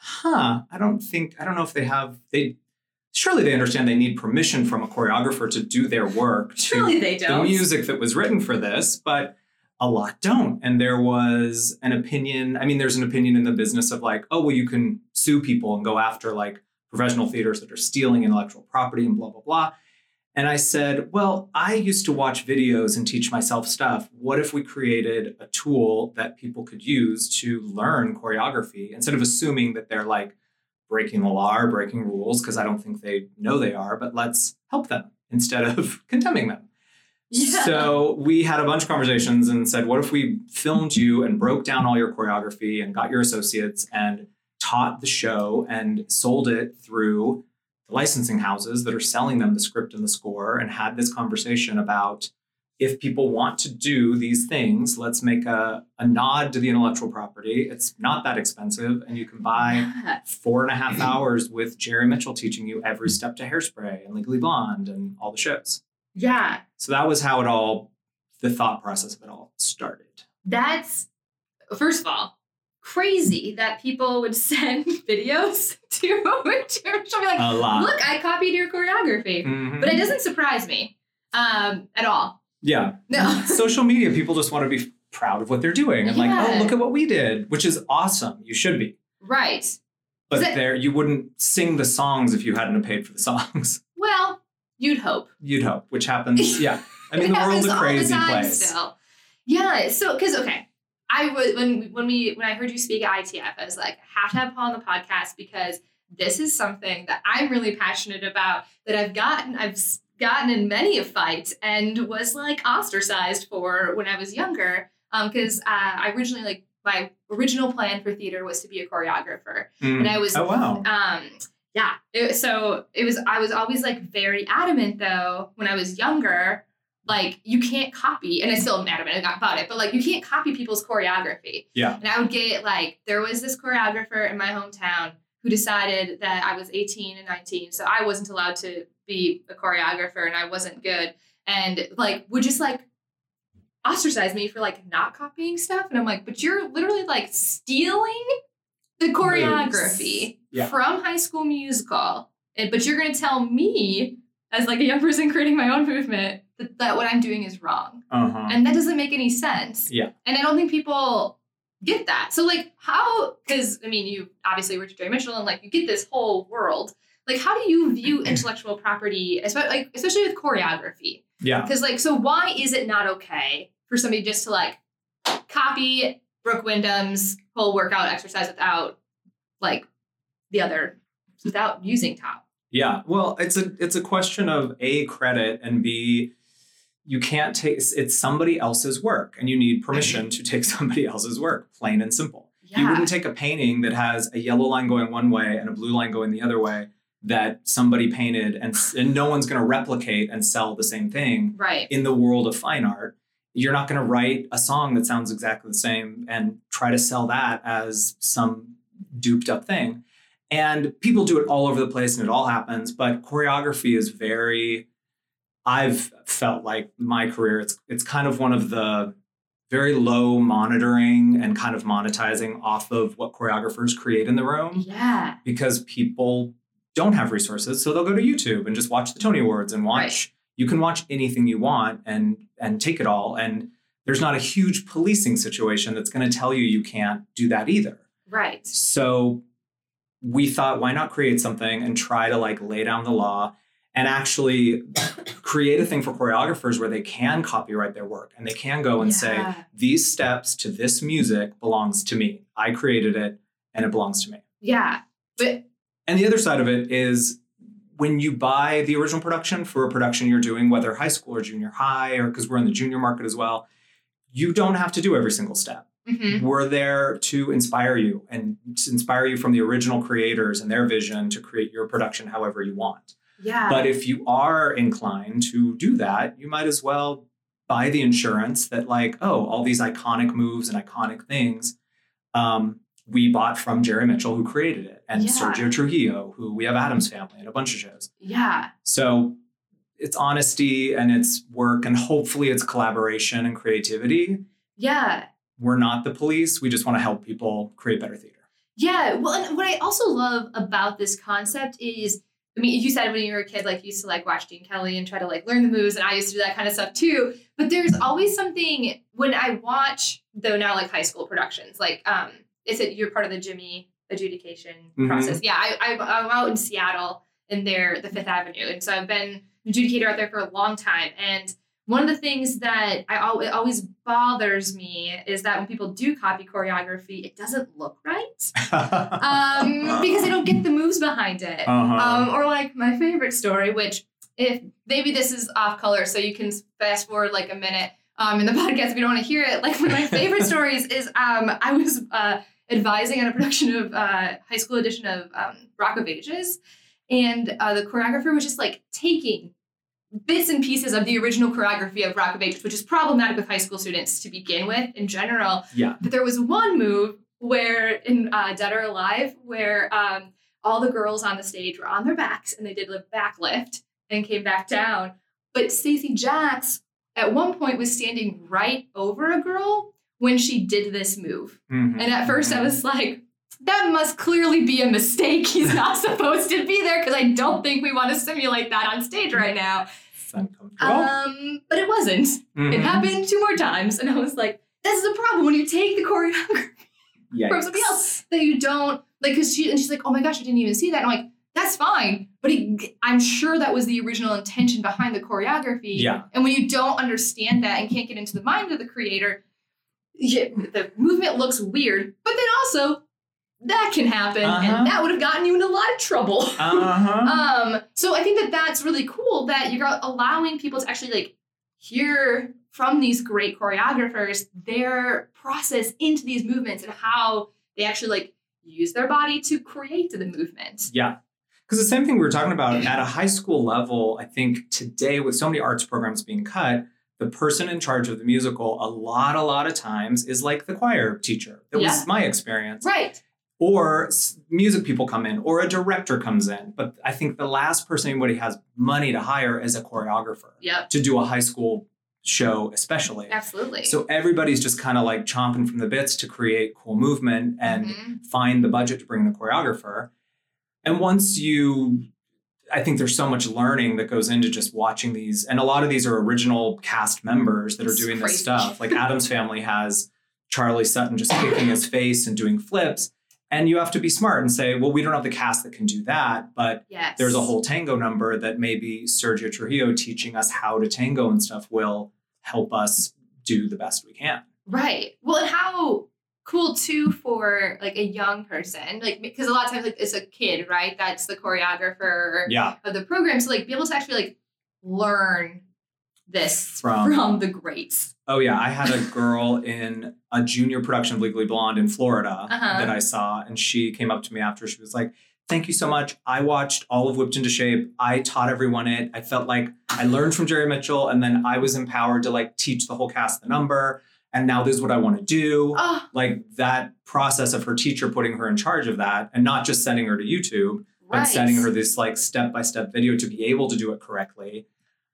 I don't know if surely they understand they need permission from a choreographer to do their work.
Surely they don't.
The music that was written for this, but a lot don't. And there was an opinion. I mean, there's an opinion in the business of like, oh, well, you can sue people and go after like professional theaters that are stealing intellectual property and blah, blah, blah. And I said, well, I used to watch videos and teach myself stuff. What if we created a tool that people could use to learn choreography instead of assuming that they're like breaking the law or breaking rules, because I don't think they know they are, but let's help them instead of condemning them. Yeah. So we had a bunch of conversations and said, what if we filmed you and broke down all your choreography and got your associates and taught the show and sold it through licensing houses that are selling them the script and the score, and had this conversation about, if people want to do these things, let's make a nod to the intellectual property. It's not that expensive, and you can buy 4.5 hours with Jerry Mitchell teaching you every step to Hairspray and Legally Blonde and all the shows.
Yeah.
So that was how the thought process of it all started.
That's, first of all, crazy that people would send videos to Jerry Mitchell, be like,
a lot.
Look, I copied your choreography.
Mm-hmm.
But it doesn't surprise me at all.
Yeah.
No.
Social media, people just want to be proud of what they're doing and like, oh, look at what we did, which is awesome. You should be.
Right.
But you wouldn't sing the songs if you hadn't paid for the songs.
Well, you'd hope.
You'd hope, which happens. Yeah. I mean, the world's a crazy place.
Still. Yeah. So, because, okay. I was when I heard you speak at ITF, I was like, I have to have Paul on the podcast because this is something that I'm really passionate about, that I've gotten in many a fight and was like ostracized for when I was younger. Because I originally, like, my original plan for theater was to be a choreographer, and I was
I
was always like very adamant though when I was younger. Like, you can't copy, and I still am adamant about it, but like, you can't copy people's choreography.
Yeah.
And I would get like, there was this choreographer in my hometown who decided that I was 18 and 19, so I wasn't allowed to be a choreographer and I wasn't good, and like, would just like ostracize me for like not copying stuff. And I'm like, but you're literally like stealing the choreography from High School Musical, but you're going to tell me as like a young person creating my own movement that what I'm doing is wrong.
Uh-huh.
And that doesn't make any sense.
Yeah.
And I don't think people get that. So like, how, because I mean, you obviously worked with Jerry Mitchell and like you get this whole world. Like, how do you view intellectual property, especially with choreography?
Yeah.
Because like, so why is it not okay for somebody just to like copy Brooke Wyndham's whole workout exercise without using top?
Yeah. Well, it's a question of A, credit, and B, you can't take, it's somebody else's work and you need permission to take somebody else's work, plain and simple. Yeah. You wouldn't take a painting that has a yellow line going one way and a blue line going the other way that somebody painted and no one's going to replicate and sell the same thing.
Right.
In the world of fine art. You're not going to write a song that sounds exactly the same and try to sell that as some duped up thing. And people do it all over the place and it all happens, but choreography is I've felt like my career, it's kind of one of the very low monitoring and kind of monetizing off of what choreographers create in the room.
Yeah.
Because people don't have resources, so they'll go to YouTube and just watch the Tony Awards and watch. Right. You can watch anything you want and take it all. And there's not a huge policing situation that's going to tell you can't do that either.
Right.
So we thought, why not create something and try to like lay down the law and actually create a thing for choreographers where they can copyright their work and they can go and say, these steps to this music belongs to me. I created it and it belongs to me.
Yeah.
And the other side of it is when you buy the original production for a production you're doing, whether high school or junior high, or because we're in the junior market as well, you don't have to do every single step. Mm-hmm. We're there to inspire you and to inspire you from the original creators and their vision to create your production however you want.
Yeah.
But if you are inclined to do that, you might as well buy the insurance that like, oh, all these iconic moves and iconic things we bought from Jerry Mitchell, who created it, and Sergio Trujillo, who we have Addams Family and a bunch of shows.
Yeah.
So it's honesty and it's work and hopefully it's collaboration and creativity.
Yeah.
We're not the police. We just want to help people create better theater.
Yeah. Well, and what I also love about this concept is, I mean, you said when you were a kid, like you used to like watch Gene Kelly and try to like learn the moves. And I used to do that kind of stuff too. But there's always something when I watch, though now like high school productions, like you're part of the Jimmy adjudication process. Yeah. I'm out in Seattle in the Fifth Avenue. And so I've been an adjudicator out there for a long time. And one of the things that it always bothers me is that when people do copy choreography, it doesn't look right because they don't get the moves behind it. Or like my favorite story, which if maybe this is off color, so you can fast forward like a minute in the podcast if you don't want to hear it. Like one of my favorite stories is I was advising on a production of high school edition of Rock of Ages, and the choreographer was just like taking bits and pieces of the original choreography of Rock of Ages, which is problematic with high school students to begin with in general.
Yeah.
But there was one move where in Dead or Alive where all the girls on the stage were on their backs and they did a back lift and came back down. But Stacey Jacks at one point was standing right over a girl when she did this move. And at first I was like, that must clearly be a mistake. He's not supposed to be there because I don't think we want to simulate that on stage right now. But it wasn't. It happened 2 more times. And I was like, that's the problem when you take the choreography from somebody else that you don't, like, because she's like, oh my gosh, I didn't even see that. And I'm like, that's fine. But I'm sure that was the original intention behind the choreography.
Yeah.
And when you don't understand that and can't get into the mind of the creator, the movement looks weird. But then also, that can happen, and that would have gotten you in a lot of trouble. So I think that that's really cool that you're allowing people to actually like hear from these great choreographers their process into these movements and how they actually like use their body to create the movement.
Yeah. Because the same thing we were talking about at a high school level, I think today with so many arts programs being cut, the person in charge of the musical a lot of times is like the choir teacher. That was my experience.
Right.
Or music people come in, or a director comes in. But I think the last person anybody has money to hire is a choreographer to do a high school show, especially.
Absolutely.
So everybody's just kind of like chomping from the bits to create cool movement and find the budget to bring the choreographer. And once I think there's so much learning that goes into just watching these. And a lot of these are original cast members that are doing this stuff. Like Addams Family has Charlie Sutton just kicking his face and doing flips. And you have to be smart and say, well, we don't have the cast that can do that, but there's a whole tango number that maybe Sergio Trujillo teaching us how to tango and stuff will help us do the best we can.
Right. Well, and how cool too for like a young person, like because a lot of times like it's a kid, right? That's the choreographer of the program. So like be able to actually like learn this from the greats.
Oh yeah, I had a girl in a junior production of Legally Blonde in Florida that I saw, and she came up to me after. She was like, "Thank you so much. I watched all of Whipped into Shape. I taught everyone it. I felt like I learned from Jerry Mitchell, and then I was empowered to like teach the whole cast the number. And now this is what I want to do." Like that process of her teacher putting her in charge of that, and not just sending her to YouTube, but sending her this like step-by-step video to be able to do it correctly.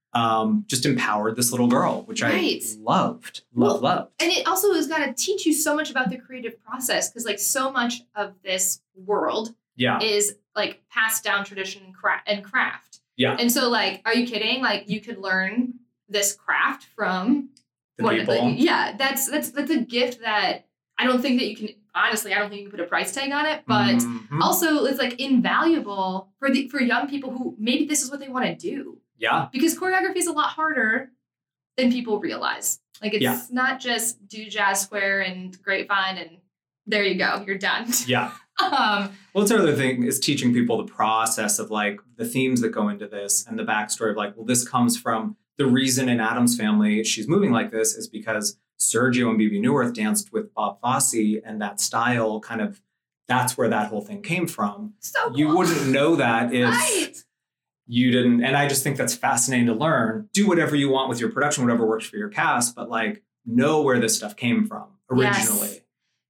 Just empowered this little girl, which I loved.
And it also has got to teach you so much about the creative process, because like so much of this world is like passed down tradition and craft. Yeah. And so like, are you kidding? Like you could learn this craft from
the people.
That's a gift that I don't think that you can, honestly, I don't think you can put a price tag on it, but also it's like invaluable for young people who maybe this is what they want to do. Yeah. Because choreography is a lot harder than people realize. Like it's not just do Jazz Square and Grapevine and there you go, you're done. Yeah.
Well, it's another thing is teaching people the process of like the themes that go into this and the backstory of like, well, this comes from the reason in Addams Family she's moving like this is because Sergio and Bebe Neuwirth danced with Bob Fosse, and that style kind of, that's where that whole thing came from. So cool. You wouldn't know that if you didn't. And I just think that's fascinating to learn. Do whatever you want with your production, whatever works for your cast, but like know where this stuff came from originally.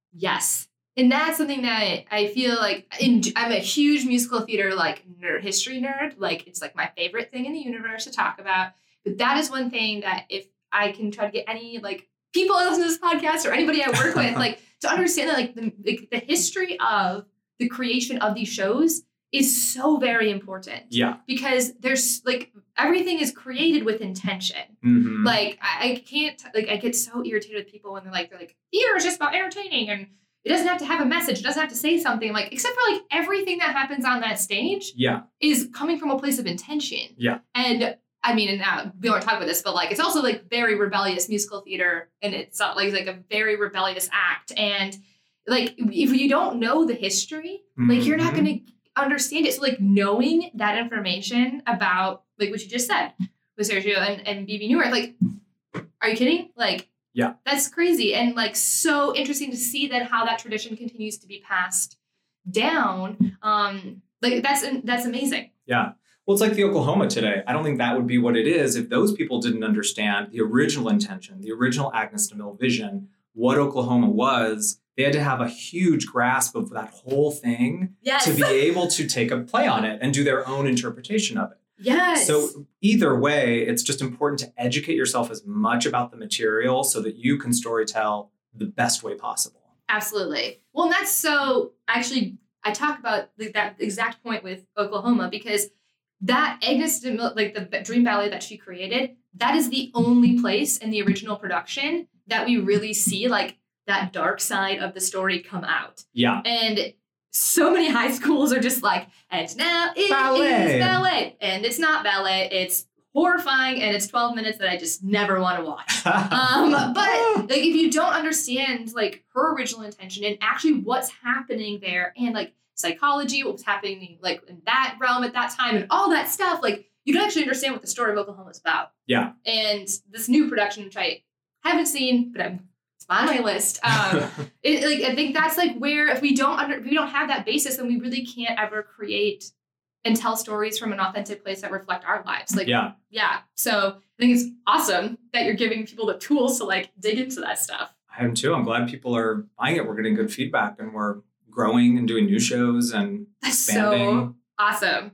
Yes. And that's something that I feel like I'm a huge musical theater, like history nerd. Like it's like my favorite thing in the universe to talk about. But that is one thing that if I can try to get any like people that listen to this podcast or anybody I work with, like to understand that like the history of the creation of these shows is so very important. Yeah. Because there's like everything is created with intention. Mm-hmm. Like I can't, like I get so irritated with people when they're like theater is just about entertaining and it doesn't have to have a message. It doesn't have to say something. Like, except for like everything that happens on that stage is coming from a place of intention.
Yeah.
And I mean, and we don't talk about this, but like, it's also like very rebellious musical theater. And it's not like a very rebellious act. And like, if you don't know the history, like you're not going to understand it. So like knowing that information about like what you just said with Sergio and Bebe Neuwirth, like, are you kidding? Like,
yeah,
that's crazy. And like, so interesting to see that how that tradition continues to be passed down. Like that's amazing.
Yeah. Well, it's like the Oklahoma today. I don't think that would be what it is if those people didn't understand the original intention, the original Agnes DeMille vision, what Oklahoma was. They had to have a huge grasp of that whole thing to be able to take a play on it and do their own interpretation of it.
Yes.
So either way, it's just important to educate yourself as much about the material so that you can storytell the best way possible.
Absolutely. Well, and that's so actually, I talk about like that exact point with Oklahoma because that Agnes DeMille, like the Dream Ballet that she created, that is the only place in the original production that we really see like that dark side of the story come out.
Yeah.
And so many high schools are just like, and now it is ballet. And it's not ballet. It's horrifying. And it's 12 minutes that I just never want to watch. But like, if you don't understand like her original intention and actually what's happening there and like psychology, what was happening like in that realm at that time and all that stuff, like you don't actually understand what the story of Oklahoma is about.
Yeah.
And this new production, which I haven't seen, but it's on my list. I think that's like where if we don't have that basis, then we really can't ever create and tell stories from an authentic place that reflect our lives. Like, yeah. So I think it's awesome that you're giving people the tools to like dig into that stuff.
I am too. I'm glad people are buying it. We're getting good feedback and we're growing and doing new shows and expanding.
So awesome.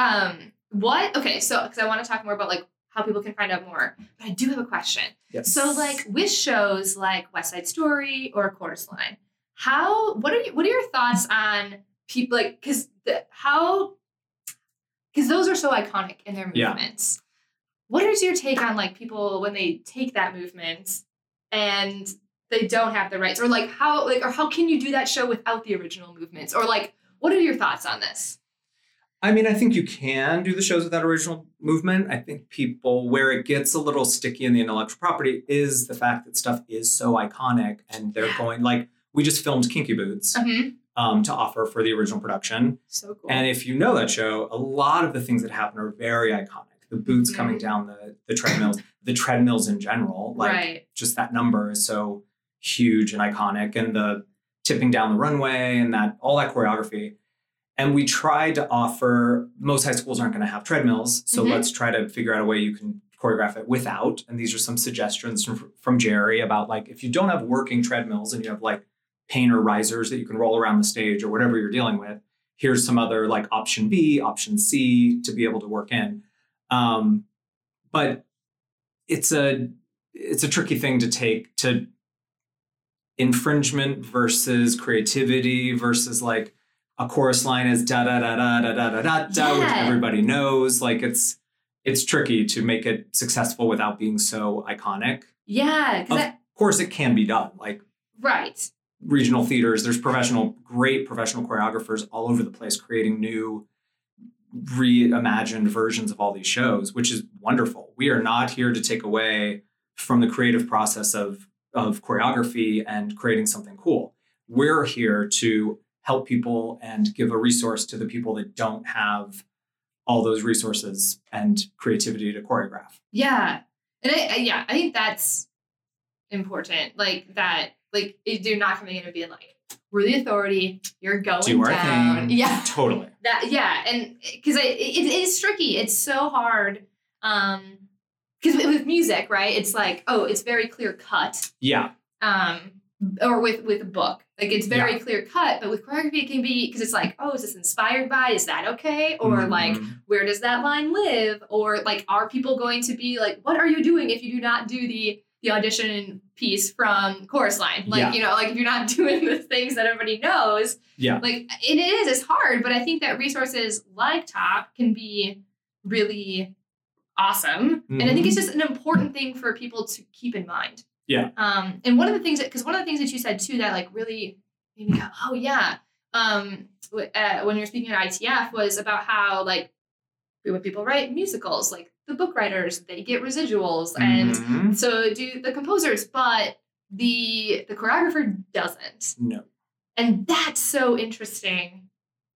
So because I want to talk more about like how people can find out more, but I do have a question.
Yes.
So like with shows like West Side Story or Chorus Line, what are your thoughts on people like, because those are so iconic in their movements. Yeah. What is your take on like people when they take that movement and they don't have the rights, or like how can you do that show without the original movements, or like what are your thoughts on this?
I mean, I think you can do the shows without original movement. I think people, where it gets a little sticky in the intellectual property is the fact that stuff is so iconic and they're going like, we just filmed Kinky Boots to offer for the original production.
So cool.
And if you know that show, a lot of the things that happen are very iconic. The boots coming down the treadmills, the treadmills in general, like just that number is so huge and iconic, and the tipping down the runway and all that choreography. And we tried to offer, most high schools aren't going to have treadmills. So let's try to figure out a way you can choreograph it without. And these are some suggestions from Jerry about like, if you don't have working treadmills and you have like painter risers that you can roll around the stage or whatever you're dealing with, here's some other like option B, option C to be able to work in. But it's a tricky thing to take to infringement versus creativity versus like a chorus line is da da da da da da da da, which everybody knows. Like it's tricky to make it successful without being so iconic.
Yeah.
Of course it can be done. Like regional theaters, there's great professional choreographers all over the place creating new reimagined versions of all these shows, which is wonderful. We are not here to take away from the creative process of choreography and creating something cool. We're here to help people and give a resource to the people that don't have all those resources and creativity to choreograph.
Yeah. And I think that's important. Like that, like you're not coming in and being like, we're the authority, you're going
do our
down.
Thing.
Yeah.
Totally.
And because it is tricky. It's so hard. Because with music, right? It's like, it's very clear cut.
Yeah.
Or with a book, like it's very clear cut. But with choreography, it can be because it's like, is this inspired by? Is that okay? Or like, where does that line live? Or like, are people going to be like, what are you doing if you do not do the audition piece from Chorus Line? Like, like if you're not doing the things that everybody knows. Yeah. Like it's hard. But I think that resources like TOP can be really awesome. And I think it's just an important thing for people to keep in mind.
Yeah.
And one of the things that you said too, that like really made me go, oh yeah. When you're speaking at ITF was about how like when people write musicals, like the book writers, they get residuals, and so do the composers, but the choreographer doesn't.
No.
And that's so interesting.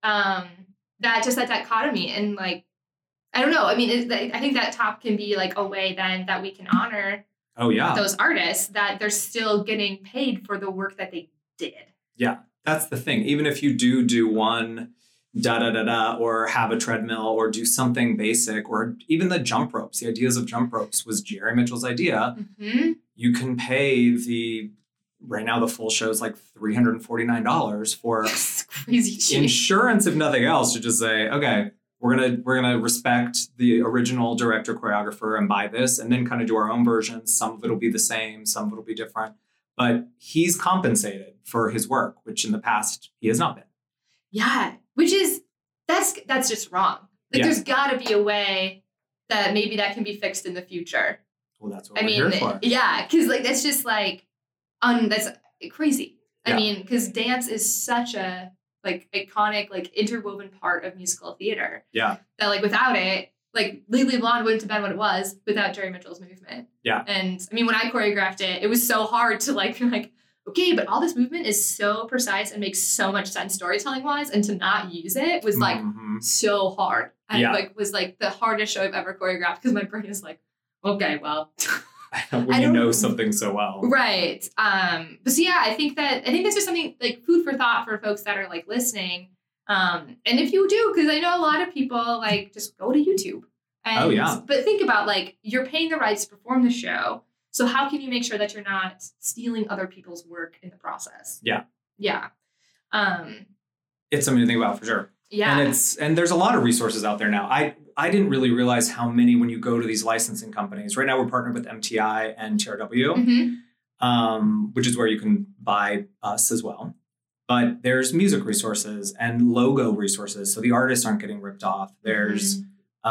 That just that dichotomy, and like, I don't know. I mean, I think that top can be like a way then that we can honor those artists, that they're still getting paid for the work that they did.
Yeah, that's the thing. Even if you do one da-da-da-da or have a treadmill or do something basic, or even the jump ropes, the ideas of jump ropes was Jerry Mitchell's idea.
Mm-hmm.
You can pay right now the full show is like $349 for
crazy cheap.
Insurance, if nothing else, to just say, okay, we're gonna respect the original director choreographer and buy this, and then kind of do our own versions. Some of it will be the same, some of it will be different, but he's compensated for his work, which in the past he has not been.
Yeah, which is that's just wrong. Like, there's got to be a way that maybe that can be fixed in the future.
Well, that's what we're here for.
Yeah, because like that's just like that's crazy.
Yeah.
I mean, because dance is such a like iconic, like interwoven part of musical theater.
Yeah.
That like without it, like Legally Blonde wouldn't have been what it was without Jerry Mitchell's movement.
Yeah.
And I mean, when I choreographed it, it was so hard to like okay, but all this movement is so precise and makes so much sense storytelling wise, and to not use it was like so hard. And like was like the hardest show I've ever choreographed, because my brain is like, okay, well.
When you know something so well.
Right. But so yeah, I think that's just something like food for thought for folks that are like listening. And if you do, because I know a lot of people like just go to YouTube. And, But think about like, you're paying the rights to perform the show. So how can you make sure that you're not stealing other people's work in the process?
Yeah.
Yeah.
It's something to think about for sure.
Yeah.
And there's a lot of resources out there now. I didn't really realize how many when you go to these licensing companies. Right now we're partnered with MTI and TRW, which is where you can buy us as well. But there's music resources and logo resources. So the artists aren't getting ripped off. There's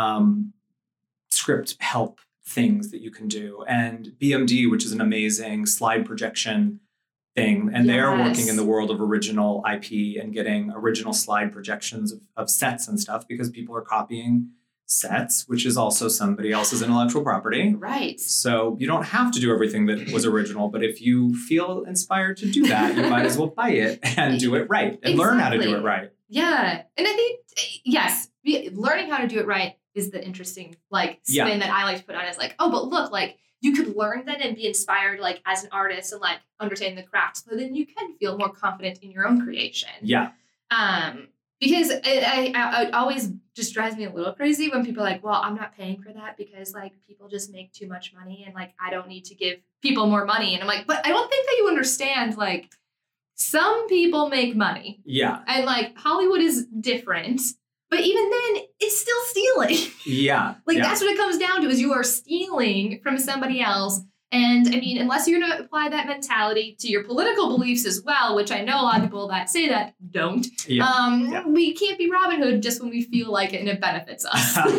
script help things that you can do. And BMD, which is an amazing slide projection thing. And they're working in the world of original IP and getting original slide projections of sets and stuff, because people are copying sets, which is also somebody else's intellectual property.
Right.
So you don't have to do everything that was original, but if you feel inspired to do that, you might as well buy it and do it right and learn how to do it right.
Yeah. And I think, yes, learning how to do it right is the interesting like spin that I like to put on. Is like, oh, but look, like you could learn that and be inspired like as an artist and like understand the craft, so then you can feel more confident in your own creation.
Yeah.
Because it always just drives me a little crazy when people are like, well, I'm not paying for that because like people just make too much money and like I don't need to give people more money. And I'm like, but I don't think that you understand, like some people make money.
Yeah.
And like Hollywood is different, but even then it's still stealing.
Yeah.
That's what it comes down to, is you are stealing from somebody else. And I mean, unless you're going to apply that mentality to your political beliefs as well, which I know a lot of people that say that don't, we can't be Robin Hood just when we feel like it and it benefits us. So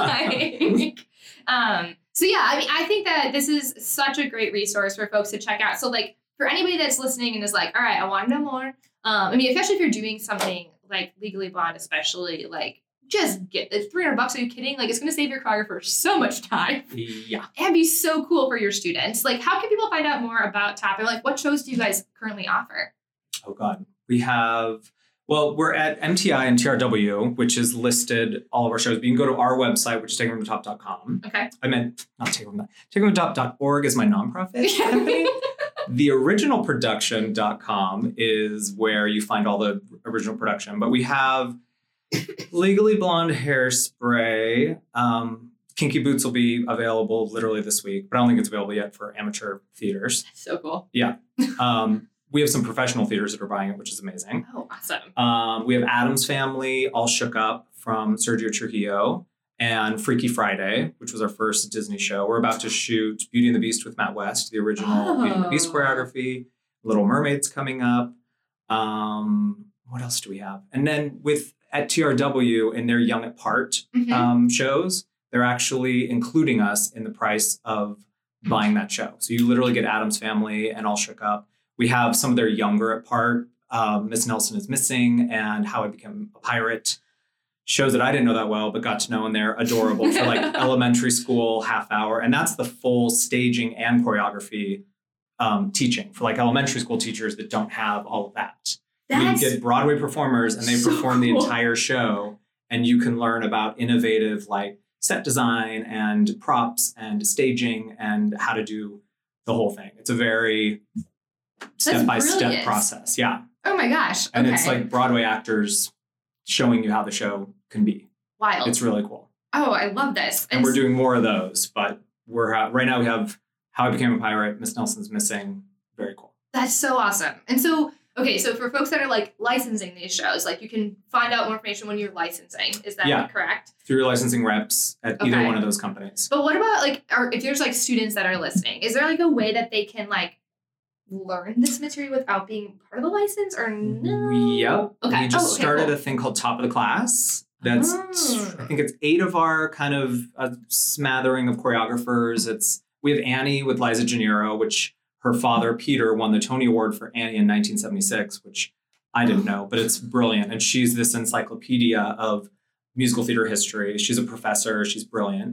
yeah, I mean, I think that this is such a great resource for folks to check out. So like for anybody that's listening and is like, all right, I want to know more. I mean, especially if you're doing something like Legally Blonde, especially like, just get it's $300. Are you kidding? Like, it's going to save your choreographer so much time.
Yeah.
And be so cool for your students. Like, how can people find out more about TOP? And like, what shows do you guys currently offer?
Oh, God. We're at MTI and TRW, which is listed all of our shows. But you can go to our website, which is takingfromthetop.com.
Okay.
I meant not takingfromthetop.org is my nonprofit company. TheOriginalProduction.com is where you find all the original production. But we have Legally Blonde Hairspray. Kinky Boots will be available literally this week, but I don't think it's available yet for amateur theaters.
That's so cool.
Yeah. We have some professional theaters that are buying it, which is amazing.
Oh, awesome.
We have Addams Family, All Shook Up from Sergio Trujillo, and Freaky Friday, which was our first Disney show. We're about to shoot Beauty and the Beast with Matt West, the original Beauty and the Beast choreography. Little Mermaid's coming up. What else do we have? And then at TRW in their Young at Part shows, they're actually including us in the price of buying that show. So you literally get Addams Family and All Shook Up. We have some of their Younger at Part Miss Nelson is Missing and How I Became a Pirate. Shows that I didn't know that well, but got to know, and they're adorable for like elementary school half hour. And that's the full staging and choreography teaching for like elementary school teachers that don't have all of that. We get Broadway performers and they perform the entire show, and you can learn about innovative like set design and props and staging and how to do the whole thing. It's a very step-by-step process. Yeah.
Oh my gosh.
And it's like Broadway actors showing you how the show can be.
Wild.
It's really cool.
Oh, I love this.
And we're doing more of those, but we're right now we have How I Became a Pirate, Miss Nelson's Missing. Very cool.
That's so awesome. And so, okay, so for folks that are like licensing these shows, like you can find out more information when you're licensing. Is that correct?
Through your licensing reps at either one of those companies.
But what about like, if there's like students that are listening, is there like a way that they can like learn this material without being part of the license or no?
Yep. Okay. We just started a thing called Top of the Class. That's, I think it's 8 of our kind of smattering of choreographers. We have Annie with Liza Gennaro, which her father, Peter, won the Tony Award for Annie in 1976, which I didn't know, but it's brilliant. And she's this encyclopedia of musical theater history. She's a professor. She's brilliant.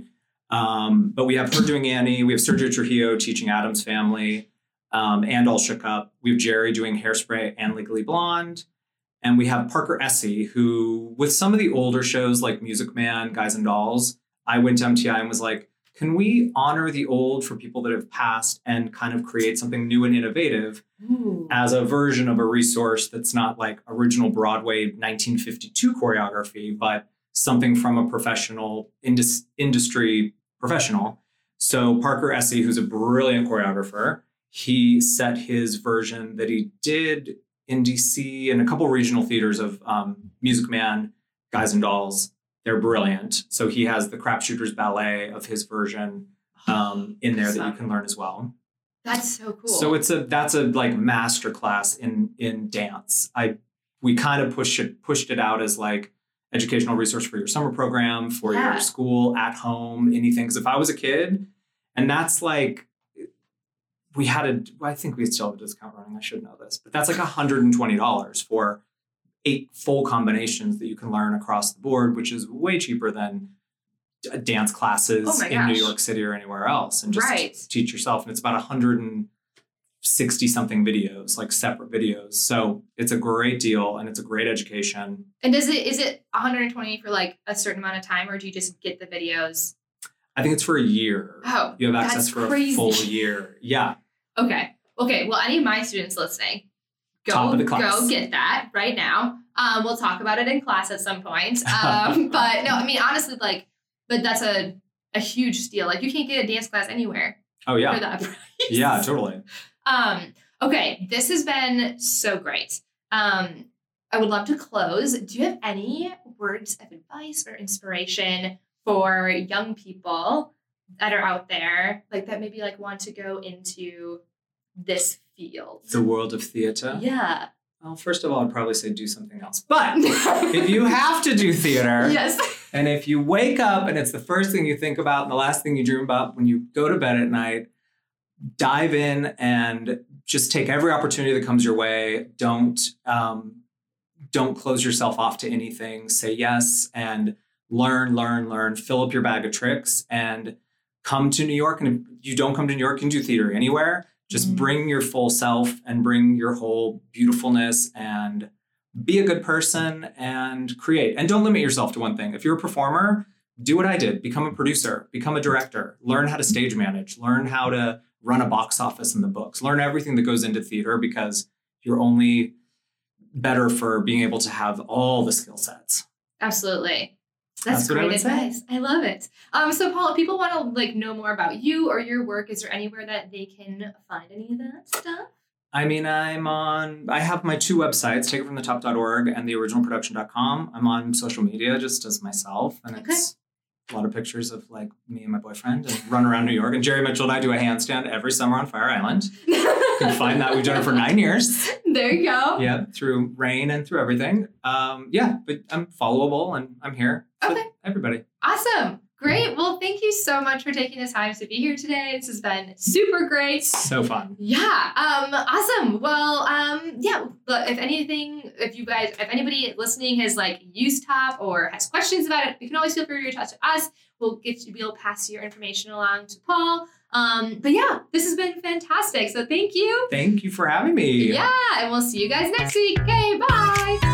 But we have her doing Annie. We have Sergio Trujillo teaching Addams Family. And All Shook Up. We have Jerry doing Hairspray and Legally Blonde. And we have Parker Essie, who, with some of the older shows like Music Man, Guys and Dolls, I went to MTI and was like, can we honor the old for people that have passed and kind of create something new and innovative as a version of a resource that's not like original Broadway 1952 choreography, but something from a professional industry professional. So Parker Essie, who's a brilliant choreographer, he set his version that he did in DC and a couple regional theaters of Music Man, Guys and Dolls. They're brilliant. So he has the Crapshooters Ballet of his version in there that you can learn as well.
That's so cool.
So that's a like master class in dance. We kind of pushed it out as like educational resource for your summer program, for your school, at home, anything. Because if I was a kid, and that's like, I think we still have a discount running. I should know this, but that's like $120 for 8 full combinations that you can learn across the board, which is way cheaper than dance classes in New York City or anywhere else. And just teach yourself. And it's about 160 something videos, like separate videos. So it's a great deal and it's a great education.
And is it 120 for like a certain amount of time, or do you just get the videos?
I think it's for a year.
Oh,
you have access for a full year. Yeah.
Okay. Well, any of my students listening, go get that right now. We'll talk about it in class at some point. But no, I mean, honestly, but that's a huge steal. Like you can't get a dance class anywhere.
Oh yeah.
For that price.
Yeah, totally.
Okay. This has been so great. I would love to close. Do you have any words of advice or inspiration for young people that are out there, like that maybe like want to go into this field?
The world of theater?
Yeah.
Well, first of all, I'd probably say do something else. But if you have to do theater,
yes,
and if you wake up and it's the first thing you think about and the last thing you dream about when you go to bed at night, dive in and just take every opportunity that comes your way. Don't close yourself off to anything. Say yes and learn, fill up your bag of tricks and come to New York. And if you don't come to New York, you can do theater anywhere. Just bring your full self and bring your whole beautifulness and be a good person and create. And don't limit yourself to one thing. If you're a performer, do what I did. Become a producer, become a director, learn how to stage manage, learn how to run a box office in the books, learn everything that goes into theater because you're only better for being able to have all the skill sets.
Absolutely. That's great advice. I love it. So Paul, if people want to like know more about you or your work, is there anywhere that they can find any of that stuff?
I mean, I have my 2 websites, takeitfromthetop.org and theoriginalproduction.com. I'm on social media just as myself. And it's a lot of pictures of like me and my boyfriend and run around New York. And Jerry Mitchell and I do a handstand every summer on Fire Island. You can find that. We've done it for 9 years.
There you go.
Yeah, through rain and through everything. But I'm followable and I'm here.
Okay.
Everybody.
Awesome. Great. Well, thank you so much for taking the time to be here today. This has been super great.
So fun.
Yeah. Awesome. Well, yeah. Look, if anybody listening has like used TOP or has questions about it, you can always feel free to reach out to us. We'll pass your information along to Paul. But yeah, this has been fantastic. So thank you.
Thank you for having me.
Yeah. And we'll see you guys next week. Okay. Bye.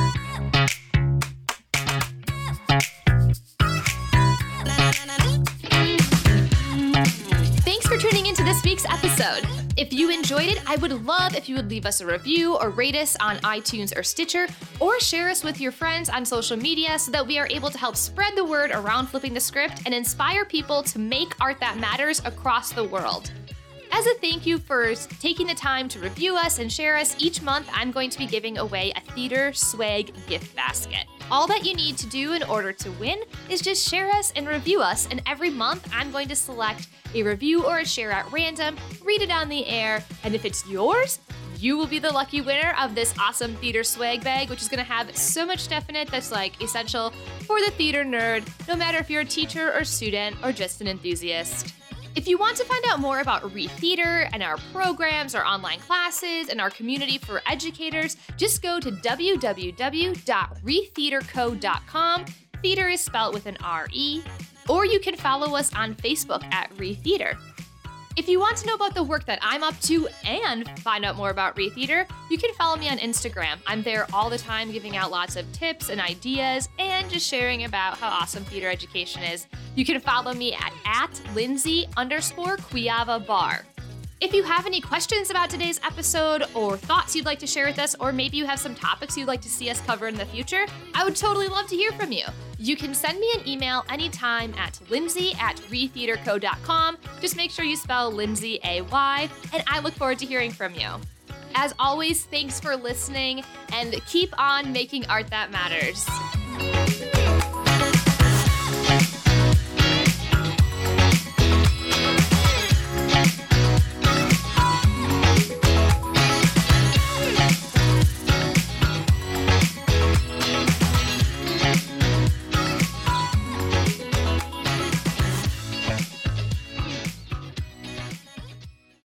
Thanks for tuning into this week's episode. If you enjoyed it, I would love if you would leave us a review or rate us on iTunes or Stitcher, or share us with your friends on social media so that we are able to help spread the word around Flipping the Script and inspire people to make art that matters across the world. As a thank you for taking the time to review us and share us, each month I'm going to be giving away a theater swag gift basket. All that you need to do in order to win is just share us and review us, and every month I'm going to select a review or a share at random, read it on the air, and if it's yours, you will be the lucky winner of this awesome theater swag bag, which is going to have so much stuff in it that's like essential for the theater nerd, no matter if you're a teacher or student or just an enthusiast. If you want to find out more about ReTheater and our programs, our online classes, and our community for educators, just go to www.retheaterco.com. Theater is spelled with an R-E. Or you can follow us on Facebook at ReTheater. If you want to know about the work that I'm up to and find out more about ReTheater, you can follow me on Instagram. I'm there all the time giving out lots of tips and ideas and just sharing about how awesome theater education is. You can follow me at Lindsay_Quiava_Bar. If you have any questions about today's episode or thoughts you'd like to share with us, or maybe you have some topics you'd like to see us cover in the future, I would totally love to hear from you. You can send me an email anytime at lindsay@retheaterco.com. Just make sure you spell Lindsay A-Y, and I look forward to hearing from you. As always, thanks for listening, and keep on making art that matters.